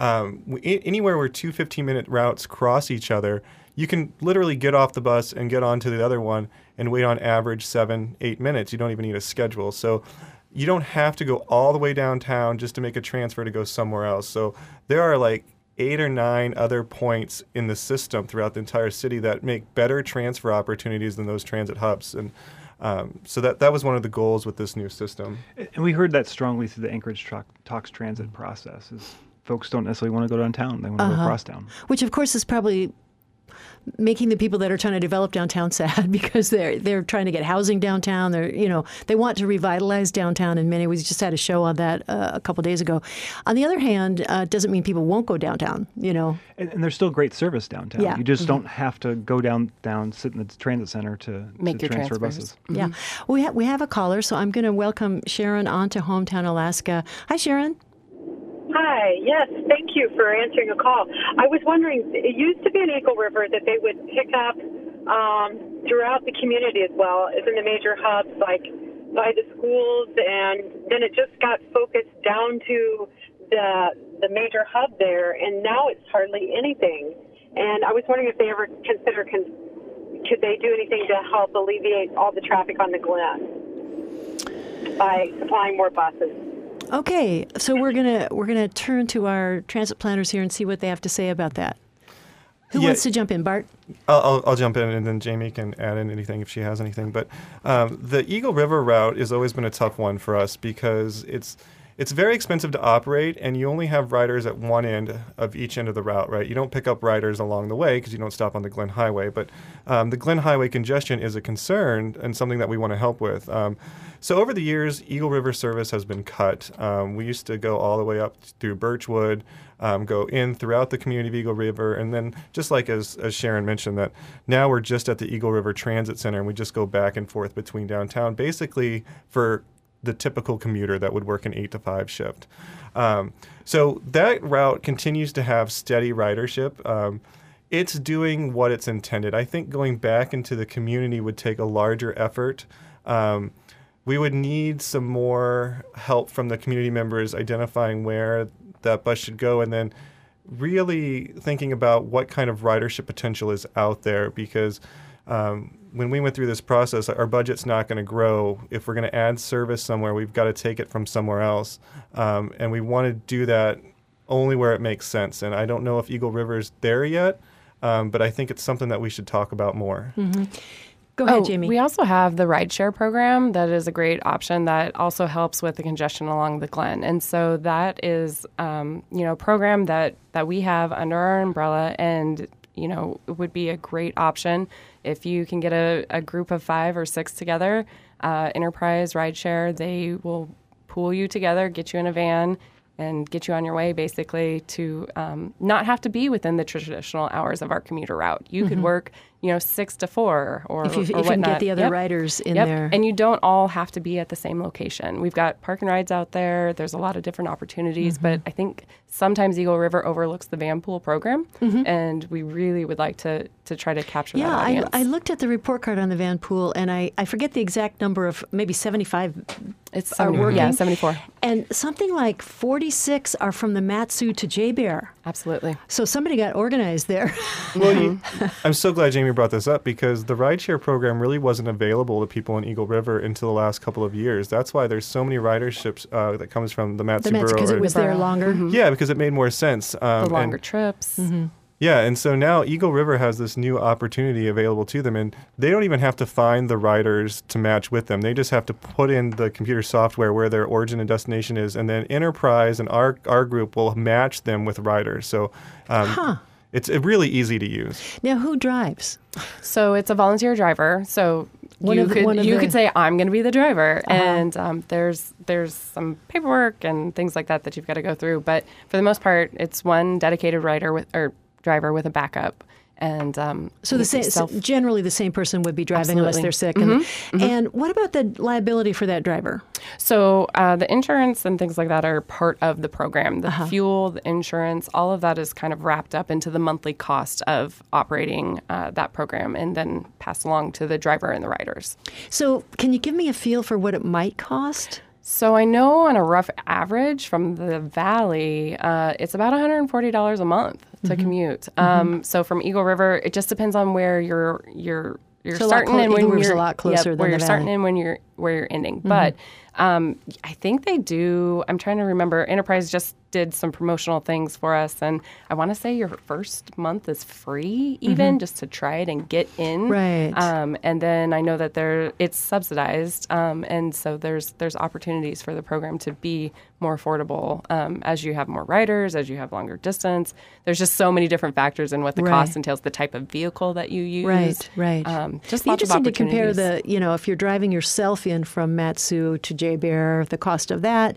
um, w- anywhere where two fifteen-minute routes cross each other, you can literally get off the bus and get onto the other one and wait on average seven, eight minutes. You don't even need a schedule. So you don't have to go all the way downtown just to make a transfer to go somewhere else. So there are like eight or nine other points in the system throughout the entire city that make better transfer opportunities than those transit hubs. And um, so that, that was one of the goals with this new system. And we heard that strongly through the Anchorage Talk, Talks Transit process. Is folks don't necessarily want to go downtown; they want to Uh-huh. go across town. Which, of course, is probably making the people that are trying to develop downtown sad because they're they're trying to get housing downtown. They're you know they want to revitalize downtown in many ways. We just had a show on that uh, a couple days ago. On the other hand, uh, it doesn't mean people won't go downtown. You know, And, and there's still great service downtown. Yeah. You just Mm-hmm. don't have to go down, down, sit in the transit center to, Make to your transfer transfers. buses. yeah. We ha- we have a caller, so I'm going to welcome Sharon onto Hometown Alaska. Hi, Sharon. Hi, yes, thank you for answering a call. I was wondering, it used to be in Eagle River that they would pick up um, throughout the community as well as in the major hubs, like by the schools, and then it just got focused down to the the major hub there, and now it's hardly anything. And I was wondering if they ever consider, con- could they do anything to help alleviate all the traffic on the Glen by supplying more buses? Okay, so we're gonna we're gonna turn to our transit planners here and see what they have to say about that. Who Yeah. wants to jump in, Bart? I'll, I'll, I'll jump in, and then Jamie can add in anything if she has anything. But um, the Eagle River route has always been a tough one for us because it's it's very expensive to operate, and you only have riders at one end of each end of the route, right? You don't pick up riders along the way because you don't stop on the Glen Highway. But um, the Glen Highway congestion is a concern and something that we want to help with. Um, so over the years, Eagle River service has been cut. Um, we used to go all the way up through Birchwood, um, go in throughout the community of Eagle River, and then just like as, as Sharon mentioned, that now we're just at the Eagle River Transit Center, and we just go back and forth between downtown, basically for the typical commuter that would work an eight to five shift. Um, so that route continues to have steady ridership. Um, it's doing what it's intended. I think going back into the community would take a larger effort. Um, we would need some more help from the community members identifying where that bus should go, and then really thinking about what kind of ridership potential is out there, because um, when we went through this process, our budget's not going to grow. If we're going to add service somewhere, we've got to take it from somewhere else. Um, and we want to do that only where it makes sense. And I don't know if Eagle River's there yet, um, but I think it's something that we should talk about more. Mm-hmm. Go ahead, Oh, Jamie. we also have the rideshare program that is a great option that also helps with the congestion along the Glen. And so that is, um, you know, a program that, that we have under our umbrella, and, you know, it would be a great option if you can get a, a group of five or six together. Uh, Enterprise Rideshare, they will pool you together, get you in a van, and get you on your way, basically, to um, not have to be within the traditional hours of our commuter route. You could work, you know, six to four or if you, or if you can whatnot. get the other Yep. riders in Yep. there. And you don't all have to be at the same location. We've got park and rides out there. There's a lot of different opportunities, Mm-hmm. but I think sometimes Eagle River overlooks the van pool program, Mm-hmm. and we really would like to to try to capture Yeah, that I, audience. I looked at the report card on the Van Pool, and I, I forget the exact number of maybe seventy-five it's are seventy, working. yeah, seventy-four. And something like forty-six are from the Matsu to J-Bear. Absolutely. So somebody got organized there. Well, you, I'm so glad Jamie brought this up, because the rideshare program really wasn't available to people in Eagle River until the last couple of years. That's why there's so many riderships uh, that comes from the Matsu the Matsu, Borough. because it or- was there Borough. longer. yeah, because it made more sense. Um, The longer and- trips. Yeah, and so now Eagle River has this new opportunity available to them, and they don't even have to find the riders to match with them. They just have to put in the computer software where their origin and destination is, and then Enterprise and our our group will match them with riders. So um, Huh. it's uh, really easy to use. Now, who drives? So it's a volunteer driver. So One you of the- could one of you the- could say I'm going to be the driver, Uh-huh. and um, there's there's some paperwork and things like that that you've got to go through. But for the most part, it's one dedicated rider with or driver with a backup. And um, So the same, self- generally the same person would be driving unless Absolutely. they're sick. And, and what about the liability for that driver? So uh, the insurance and things like that are part of the program. The Uh-huh. fuel, the insurance, all of that is kind of wrapped up into the monthly cost of operating uh, that program, and then passed along to the driver and the riders. So can you give me a feel for what it might cost? So I know on a rough average from the valley, uh, it's about one hundred forty dollars a month to Mm-hmm. commute. Um, mm-hmm. So from Eagle River, it just depends on where you're you're you're So starting clo- and when Eagle River's you're a lot closer yep, than where the you're starting valley. and when you're where you're ending. Mm-hmm. But um, I think they do. I'm trying to remember. Enterprise just did some promotional things for us, and I want to say your first month is free, even mm-hmm. just to try it and get in. Right. Um, and then I know that there it's subsidized, um, and so there's there's opportunities for the program to be more affordable um, as you have more riders, as you have longer distance. There's just so many different factors in what the Right. cost entails, the type of vehicle that you use. Right, right. Um, just Be lots of interesting to compare opportunities. the, you know, if you're driving yourself in from Matsu to J Bear, the cost of that,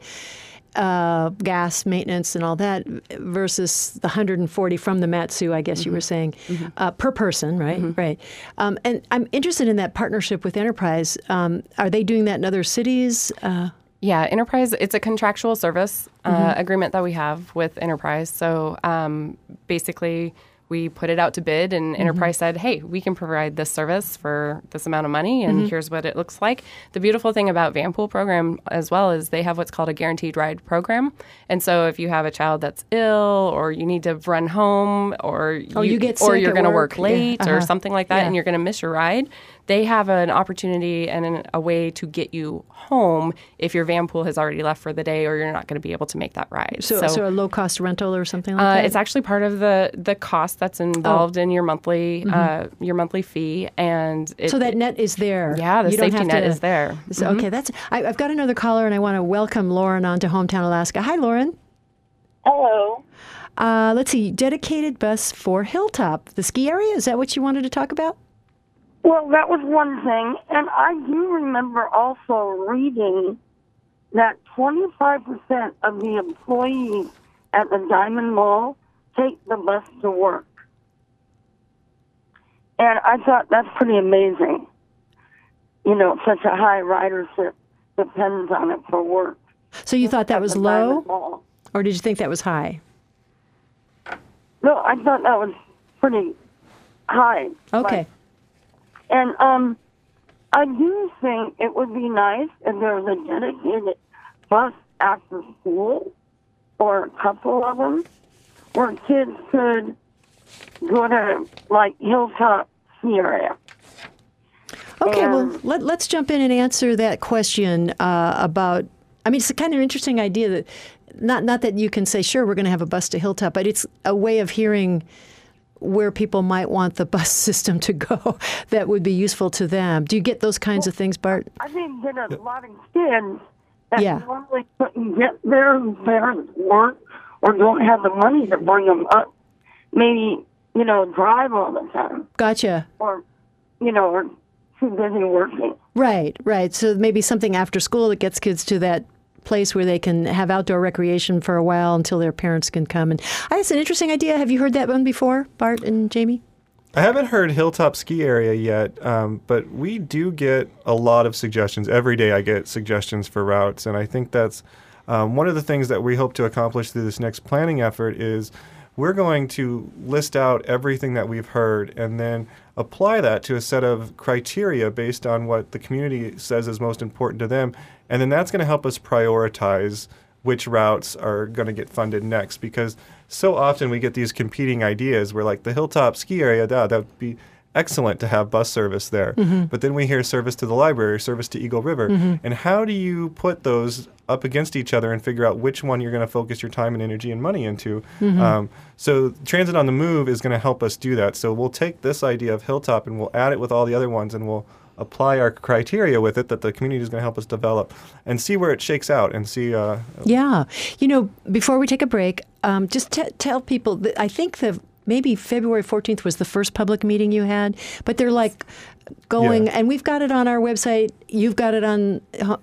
uh, gas, maintenance, and all that, versus the one hundred forty from the Matsu, I guess mm-hmm. you were saying, mm-hmm. uh, per person, right? Mm-hmm. Right. Um, and I'm interested in that partnership with Enterprise. Um, are they doing that in other cities? Uh, Yeah, Enterprise, it's a contractual service uh, mm-hmm. agreement that we have with Enterprise. So um, basically, we put it out to bid, and Enterprise mm-hmm. said, hey, we can provide this service for this amount of money, and mm-hmm. here's what it looks like. The beautiful thing about Vanpool program as well is they have what's called a guaranteed ride program. And so if you have a child that's ill, or you need to run home, or you, oh, you get or sick you're at going to work. work late yeah. uh-huh. or something like that, yeah. and you're going to miss your ride, they have an opportunity and an, a way to get you home if your Vanpool has already left for the day, or you're not going to be able to make that ride. So, so, so a low-cost rental or something like uh, that? It's actually part of the, the cost that's involved oh. in your monthly mm-hmm. uh, your monthly fee, and it, so that net is there. Yeah, the you safety don't have net to, is there. So, mm-hmm. Okay, that's. I, I've got another caller, and I want to welcome Lauren onto Hometown Alaska. Hi, Lauren. Hello. Uh, let's see, dedicated bus for Hilltop, the ski area. Is that what you wanted to talk about? Well, that was one thing, and I do remember also reading that twenty-five percent of the employees at the Diamond Mall take the bus to work. And I thought that's pretty amazing. You know, such a high ridership depends on it for work. So you thought that was low? Mall. Or did you think that was high? No, I thought that was pretty high. Okay. But, and um, I do think it would be nice if there was a dedicated bus after school, or a couple of them, where kids could go to, like, Hilltop ski area. Okay, and, well, let, let's jump in and answer that question uh, about, I mean, it's a kind of interesting idea that, not, not that you can say, sure, we're going to have a bus to Hilltop, but it's a way of hearing where people might want the bus system to go that would be useful to them. Do you get those kinds well, of things, Bart? I think get a lot of kids that yeah. normally couldn't get there, whose parents work or don't have the money to bring them up, maybe, you know, drive all the time. Gotcha. Or, you know, or too busy working. Right, right. So maybe something after school that gets kids to that place where they can have outdoor recreation for a while until their parents can come. And I, that's an interesting idea. Have you heard that one before, Bart and Jamie? I haven't heard Hilltop ski area yet, um, but we do get a lot of suggestions. Every day I get suggestions for routes, and I think that's um, one of the things that we hope to accomplish through this next planning effort is we're going to list out everything that we've heard and then apply that to a set of criteria based on what the community says is most important to them. And then that's going to help us prioritize which routes are going to get funded next, because so often we get these competing ideas where, like, the Hilltop ski area, that would be excellent to have bus service there. Mm-hmm. But then we hear service to the library, service to Eagle River. Mm-hmm. And how do you put those up against each other and figure out which one you're going to focus your time and energy and money into? Mm-hmm. Um, so Transit on the Move is going to help us do that. So we'll take this idea of Hilltop and we'll add it with all the other ones, and we'll apply our criteria with it that the community is going to help us develop and see where it shakes out and see. Uh, yeah. You know, before we take a break, um, just t- tell people that I think the maybe February fourteenth was the first public meeting you had, but they're like going, yeah. and we've got it on our website. You've got it on,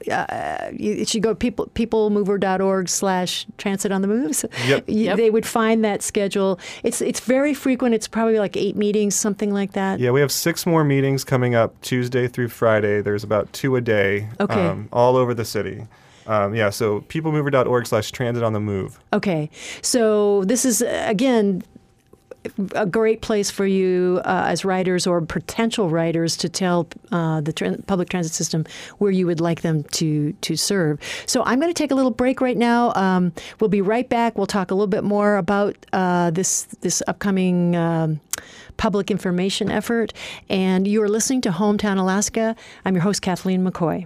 uh, you should go people, peoplemover.org slash transit on the moves. Yep. you, yep. They would find that schedule. It's it's very frequent. It's probably like eight meetings, something like that. Yeah, we have six more meetings coming up Tuesday through Friday. There's about two a day, okay. um, all over the city. Um, yeah, so peoplemover.org slash transit on the move. Okay. So this is, uh, again, a great place for you uh, as riders or potential riders to tell uh, the tra- public transit system where you would like them to to serve. So I'm going to take a little break right now. Um, we'll be right back. We'll talk a little bit more about uh, this this upcoming um, public information effort. And you are listening to Hometown Alaska. I'm your host, Kathleen McCoy.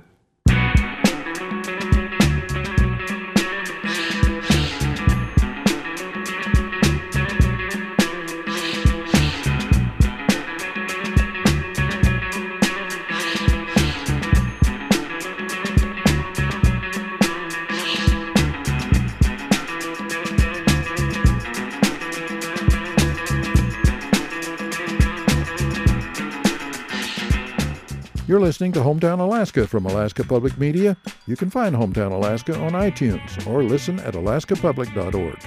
You're listening to Hometown Alaska from Alaska Public Media. You can find Hometown Alaska on iTunes or listen at alaska public dot org.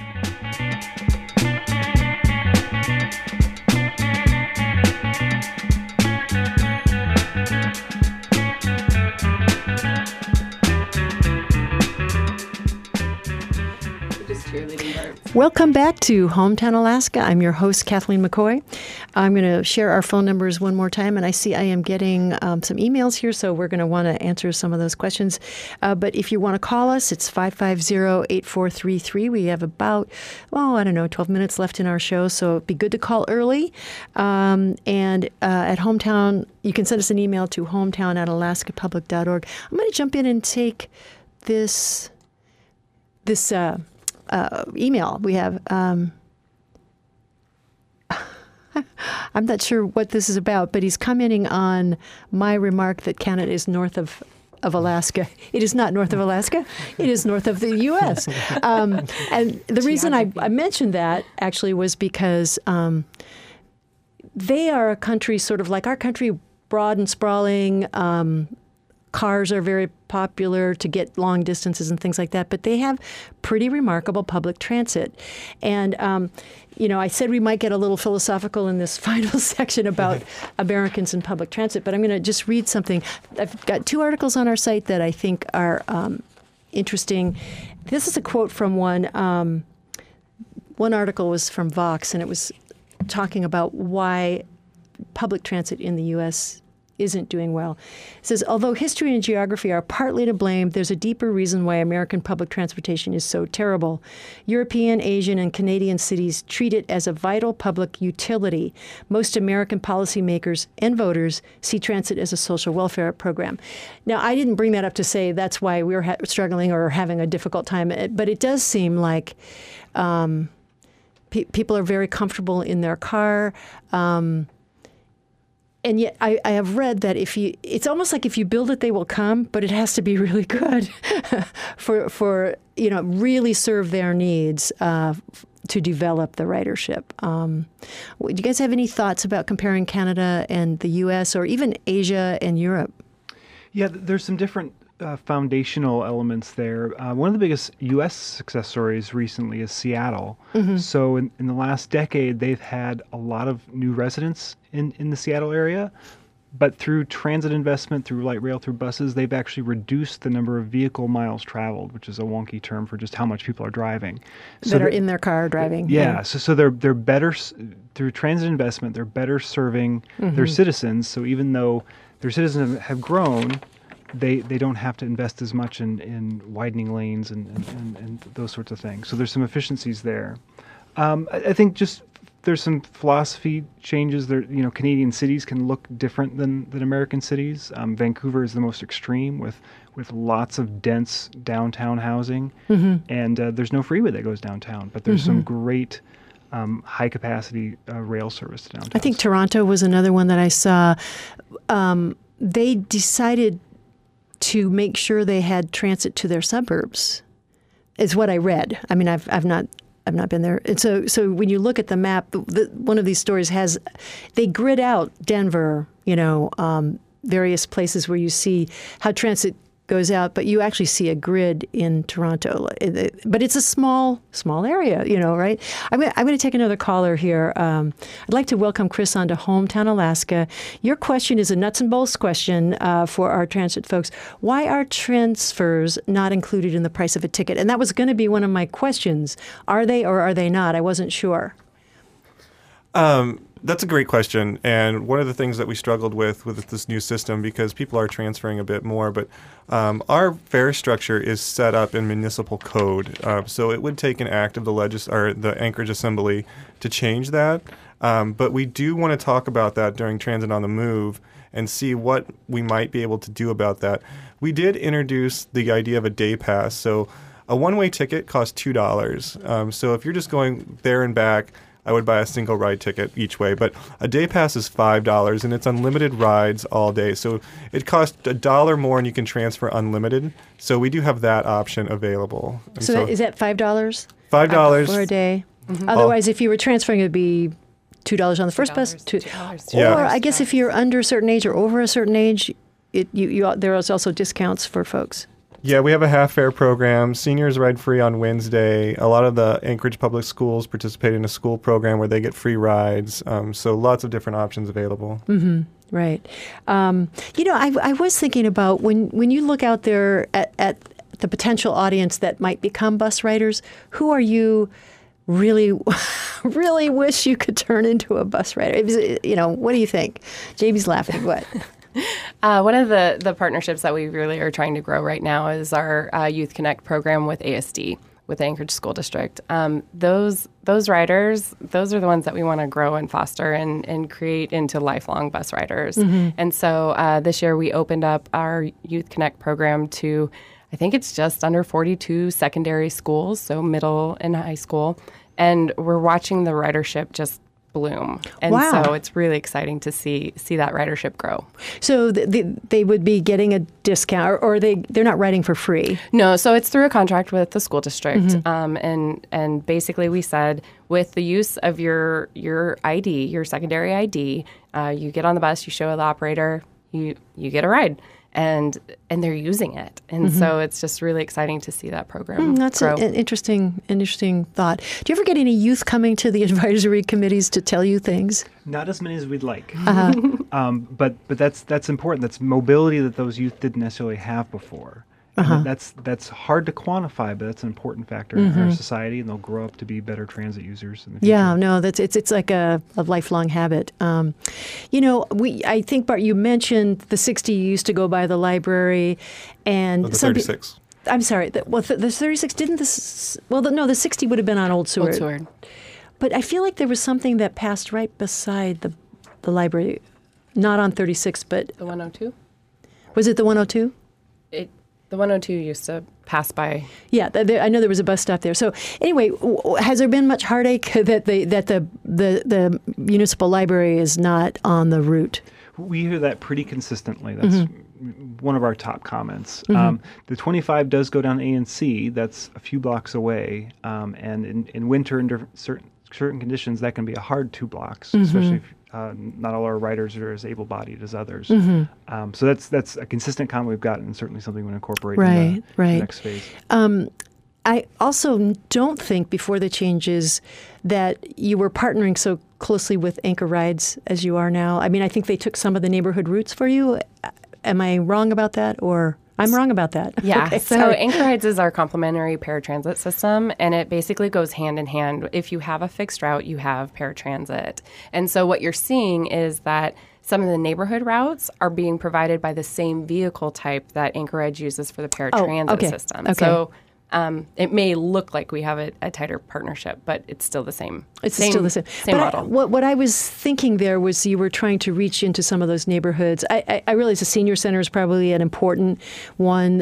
Welcome back to Hometown Alaska. I'm your host, Kathleen McCoy. I'm going to share our phone numbers one more time, and I see I am getting um, some emails here, so we're going to want to answer some of those questions. Uh, but if you want to call us, it's five five zero, eight four three three. We have about, oh, I don't know, twelve minutes left in our show, so it'd be good to call early. Um, and uh, at Hometown, you can send us an email to hometown at alaska public dot org. I'm going to jump in and take this, this, uh, Uh, email we have. Um, I'm not sure what this is about, but he's commenting on my remark that Canada is north of, of Alaska. It is not north of Alaska. It is north of the U S Um, and the reason I, I mentioned that actually was because um, they are a country sort of like our country, broad and sprawling. Um, Cars are very popular to get long distances and things like that, but they have pretty remarkable public transit. And, um, you know, I said we might get a little philosophical in this final section about Americans and public transit, but I'm going to just read something. I've got two articles on our site that I think are um, interesting. This is a quote from one. Um, one article was from Vox, and it was talking about why public transit in the U S isn't doing well. It says, although history and geography are partly to blame, there's a deeper reason why American public transportation is so terrible. European, Asian, and Canadian cities treat it as a vital public utility. Most American policymakers and voters see transit as a social welfare program. Now, I didn't bring that up to say that's why we're ha- struggling or having a difficult time, but it does seem like um, pe- people are very comfortable in their car. Um, And yet I, I have read that if you, it's almost like if you build it, they will come, but it has to be really good for, for you know, really serve their needs uh, to develop the ridership. Um, do you guys have any thoughts about comparing Canada and the U S or even Asia and Europe? Yeah, there's some different uh, foundational elements there. Uh, one of the biggest U S success stories recently is Seattle. Mm-hmm. So in, in the last decade, they've had a lot of new residents in, in the Seattle area. But through transit investment, through light rail, through buses, they've actually reduced the number of vehicle miles traveled, which is a wonky term for just how much people are driving. So that are in their car driving. Yeah, yeah. So, so they're they're better, through transit investment, they're better serving mm-hmm. their citizens. So even though their citizens have grown, they they don't have to invest as much in, in widening lanes and, and, and, and those sorts of things. So there's some efficiencies there. Um, I, I think just there's some philosophy changes. There, you know, Canadian cities can look different than, than American cities. Um, Vancouver is the most extreme with, with lots of dense downtown housing, mm-hmm. and uh, there's no freeway that goes downtown, but there's mm-hmm. some great um, high-capacity uh, rail service to downtown. I think Toronto was another one that I saw. Um, they decided to make sure they had transit to their suburbs, is what I read. I mean, I've I've not I've not been there. And so so when you look at the map, the, the, one of these stories has, they grid out Denver, you know, um, various places where you see how transit goes out, but you actually see a grid in Toronto. But it's a small, small area, you know, right? I'm going I'm to take another caller here. Um, I'd like to welcome Chris onto Hometown Alaska. Your question is a nuts and bolts question uh, for our transit folks. Why are transfers not included in the price of a ticket? And that was going to be one of my questions. Are they or are they not? I wasn't sure. Um, that's a great question, and one of the things that we struggled with with this new system, because people are transferring a bit more, but um, our fare structure is set up in municipal code, uh, so it would take an act of the legis- or the Anchorage Assembly to change that. Um, but we do want to talk about that during Transit on the Move and see what we might be able to do about that. We did introduce the idea of a day pass, so a one-way ticket costs two dollars. Um, so if you're just going there and back, I would buy a single ride ticket each way, but a day pass is five dollars, and it's unlimited rides all day. So it costs a dollar more, and you can transfer unlimited. So we do have that option available. And So, that, is that five dollars five dollars for a day? Otherwise, if you were transferring, it would be two dollars on the first bus. Two, two dollars, or Yeah. I guess if you're under a certain age or over a certain age, it you, you there is also discounts for folks. Yeah, we have a half fare program. Seniors ride free on Wednesday. A lot of the Anchorage Public Schools participate in a school program where they get free rides. Um, so lots of different options available. Mm-hmm. Right. Um, you know, I, I was thinking about when, when you look out there at, at the potential audience that might become bus riders, who are you really, really wish you could turn into a bus rider? It was, you know, what do you think? Jamie's laughing. What? Uh, one of the, the partnerships that we really are trying to grow right now is our uh, Youth Connect program with A S D, with the Anchorage School District. Um, those those riders, those are the ones that we want to grow and foster and, and create into lifelong bus riders. Mm-hmm. And so uh, this year we opened up our Youth Connect program to, I think it's just under forty-two secondary schools, so middle and high school. And we're watching the ridership just bloom. And Wow. so it's really exciting to see see that ridership grow. So th- they, they would be getting a discount, or, or they, they're not riding for free? No, so it's through a contract with the school district. Um, and and basically we said with the use of your your I D, your secondary I D, uh, you get on the bus, you show the operator, you you get a ride. And and they're using it, and mm-hmm. so it's just really exciting to see that program Mm, that's grow. a- an interesting, an interesting thought. Do you ever get any youth coming to the advisory committees to tell you things? Not as many as we'd like. Uh-huh. um, but but that's that's important. That's mobility that those youth didn't necessarily have before. And Uh-huh. That's that's hard to quantify, but that's an important factor in our society, and they'll grow up to be better transit users in the future. Yeah, no, that's it's it's like a, a lifelong habit. Um, you know, we I think Bart, you mentioned the sixty used to go by the library, and The some pe- thirty-six. I'm sorry. The, well, the, the thirty-six didn't this. Well, the, no, the sixty would have been on Old Seward. Old Seward. But I feel like there was something that passed right beside the the library, not on thirty-six, but The one oh two? was it the one oh two? It the one oh two used to pass by. Yeah, th- there, I know there was a bus stop there. So anyway, w- w- has there been much heartache that the that the, the the municipal library is not on the route? We hear that pretty consistently. That's Mm-hmm. one of our top comments. Um, the twenty-five does go down A and C. That's a few blocks away. Um, and in, in winter, under certain certain conditions, that can be a hard two blocks, Mm-hmm. especially if uh, not all our riders are as able-bodied as others. Mm-hmm. Um, so that's that's a consistent comment we've gotten, and certainly something we incorporate Right, in the, right. the next phase. Um, I also don't think before the changes that you were partnering so closely with Anchor Rides as you are now. I mean, I think they took some of the neighborhood routes for you. Am I wrong about that, or I'm wrong about that? Yeah. Okay, so sorry. Anchor Rides is our complimentary paratransit system, and it basically goes hand in hand. If you have a fixed route, you have paratransit. And so what you're seeing is that some of the neighborhood routes are being provided by the same vehicle type that Anchor Rides uses for the paratransit okay. system. Okay. So um, it may look like we have a, a tighter partnership, but it's still the same. It's same, still the same. Same but model. I, what, what I was thinking there was you were trying to reach into some of those neighborhoods. I, I, I realize the senior center is probably an important one.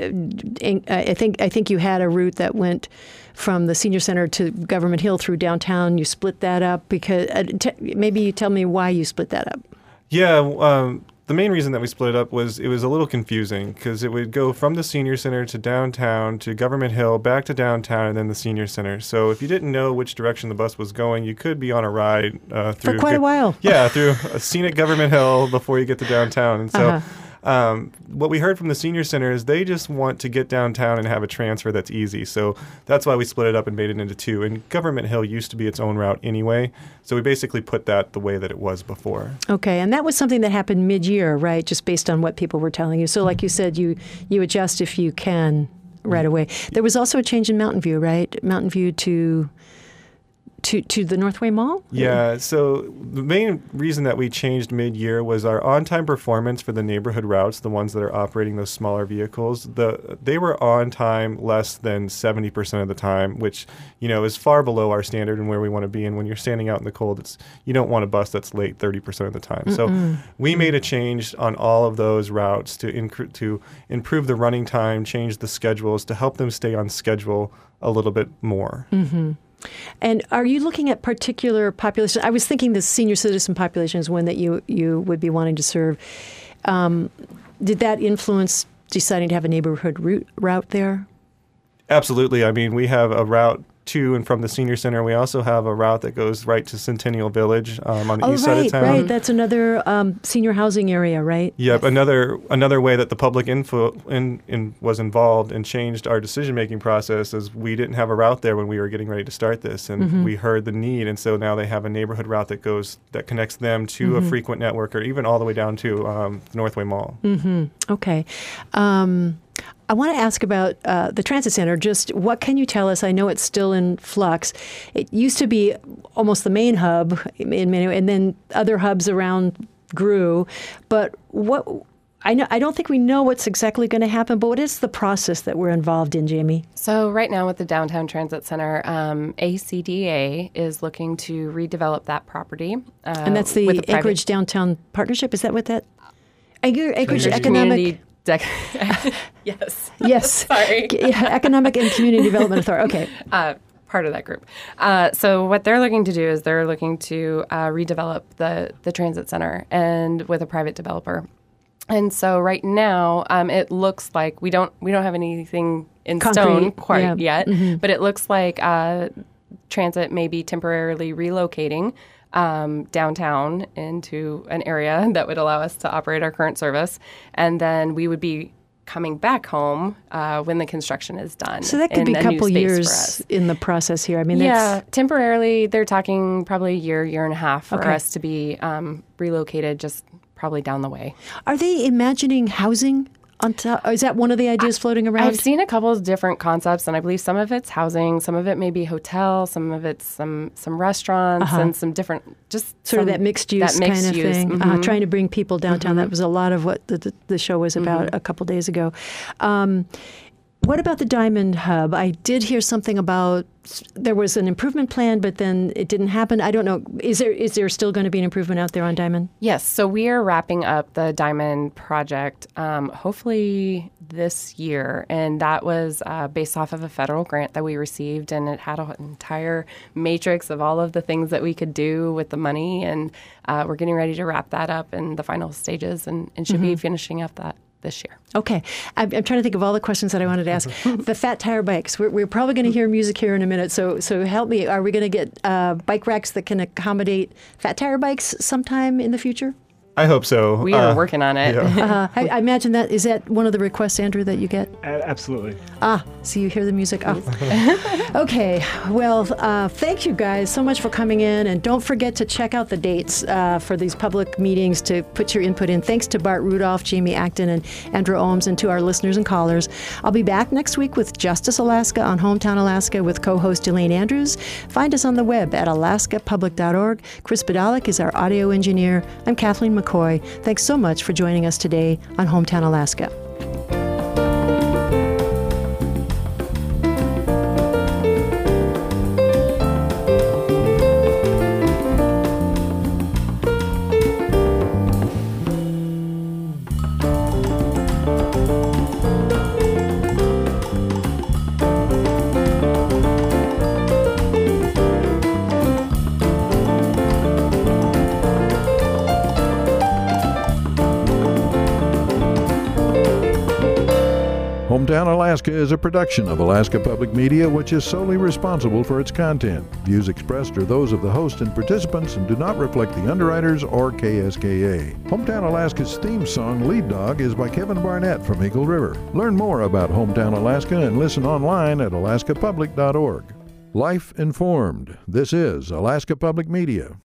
The- uh, I think I think you had a route that went from the senior center to Government Hill through downtown. You split that up because uh, t- maybe you tell me why you split that up. Yeah, um, the main reason that we split it up was it was a little confusing because it would go from the senior center to downtown to Government Hill, back to downtown, and then the senior center. So if you didn't know which direction the bus was going, you could be on a ride uh, through For quite a go- while. Yeah, through a scenic Government Hill before you get to downtown. And so Uh-huh. um, what we heard from the senior center is they just want to get downtown and have a transfer that's easy. So that's why we split it up and made it into two. And Government Hill used to be its own route anyway. So we basically put that the way that it was before. Okay, and that was something that happened mid-year, right? Just based on what people were telling you. So, like you said, you you adjust if you can right away. There was also a change in Mountain View, right? Mountain View to to, to the Northway Mall? Yeah, so the main reason that we changed mid-year was our on-time performance for the neighborhood routes, the ones that are operating those smaller vehicles. The they were on time less than seventy percent of the time, which, you know, is far below our standard and where we want to be. And when you're standing out in the cold, it's you don't want a bus that's late thirty percent of the time. Mm-mm. So we made a change on all of those routes to inc- to improve the running time, change the schedules to help them stay on schedule a little bit more. Mm-hmm. And are you looking at particular populations? I was thinking the senior citizen population is one that you, you would be wanting to serve. Um, did that influence deciding to have a neighborhood route, route there? Absolutely. I mean, we have a route to and from the senior center. We also have a route that goes right to Centennial Village um, on the oh, east right, side of town. Right, that's another um, senior housing area, right? Yep, yes. another another way that the public info in, in was involved and changed our decision-making process is we didn't have a route there when we were getting ready to start this, and mm-hmm. we heard the need, and so now they have a neighborhood route that goes that connects them to mm-hmm. a frequent network, or even all the way down to um, the Northway Mall. Mm-hmm. Okay. Um, I want to ask about uh, the transit center. Just what can you tell us? I know it's still in flux. It used to be almost the main hub, in many, and then other hubs around grew. But what I know, I don't think we know what's exactly going to happen. But what is the process that we're involved in, Jamie? So right now with the Downtown Transit Center, um, A C D A is looking to redevelop that property. Uh, and that's the with Anchorage Downtown Partnership. Is that what that? Anchorage, Anchorage Economic. Community Dec- yes. Yes. Sorry. Yeah, Economic and Community Development Authority. Okay. Uh, part of that group. Uh, so what they're looking to do is they're looking to uh, redevelop the, the transit center and with a private developer. And so right now, um, it looks like we don't we don't have anything in Concrete, stone quite yeah. yet, mm-hmm. but it looks like uh, transit may be temporarily relocating Um, downtown into an area that would allow us to operate our current service. And then we would be coming back home uh, when the construction is done. So that could be a couple years in the process here. I mean, yeah, that's... temporarily, they're talking probably a year, year and a half for okay. us to be um, relocated just probably down the way. Are they imagining housing? On top, is that one of the ideas floating around? I've seen a couple of different concepts, and I believe some of it's housing, some of it may be hotel, some of it's some some restaurants, uh-huh. and some different, just sort some, of that mixed use that mixed kind of use. thing. Mm-hmm. Uh, trying to bring people downtown. Mm-hmm. That was a lot of what the the, the show was about mm-hmm. a couple days ago. Um, what about the Diamond Hub? I did hear something about there was an improvement plan, but then it didn't happen. I don't know. Is there is there still going to be an improvement out there on Diamond? Yes. So we are wrapping up the Diamond project, um, hopefully this year. And that was uh, based off of a federal grant that we received. And it had an entire matrix of all of the things that we could do with the money. And uh, we're getting ready to wrap that up in the final stages and, and should mm-hmm. be finishing up that this year. Okay. I'm, I'm trying to think of all the questions that I wanted to ask. The fat tire bikes. We're, we're probably going to hear music here in a minute. So so help me. Are we going to get uh, bike racks that can accommodate fat tire bikes sometime in the future? I hope so. We are uh, working on it. Yeah. uh, I, I imagine that, is that one of the requests, Andrew, that you get? A- absolutely. Ah, so you hear the music. Oh. Okay. Well, uh, thank you guys so much for coming in. And don't forget to check out the dates uh, for these public meetings to put your input in. Thanks to Bart Rudolph, Jamie Acton, and Andrew Ohms, and to our listeners and callers. I'll be back next week with Justice Alaska on Hometown Alaska with co-host Elaine Andrews. Find us on the web at alaska public dot org. Chris Badalik is our audio engineer. I'm Kathleen McCoy. Thanks so much for joining us today on Hometown Alaska. Hometown Alaska is a production of Alaska Public Media, which is solely responsible for its content. Views expressed are those of the host and participants and do not reflect the underwriters or K S K A. Hometown Alaska's theme song, Lead Dog, is by Kevin Barnett from Eagle River. Learn more about Hometown Alaska and listen online at alaska public dot org. Life informed. This is Alaska Public Media.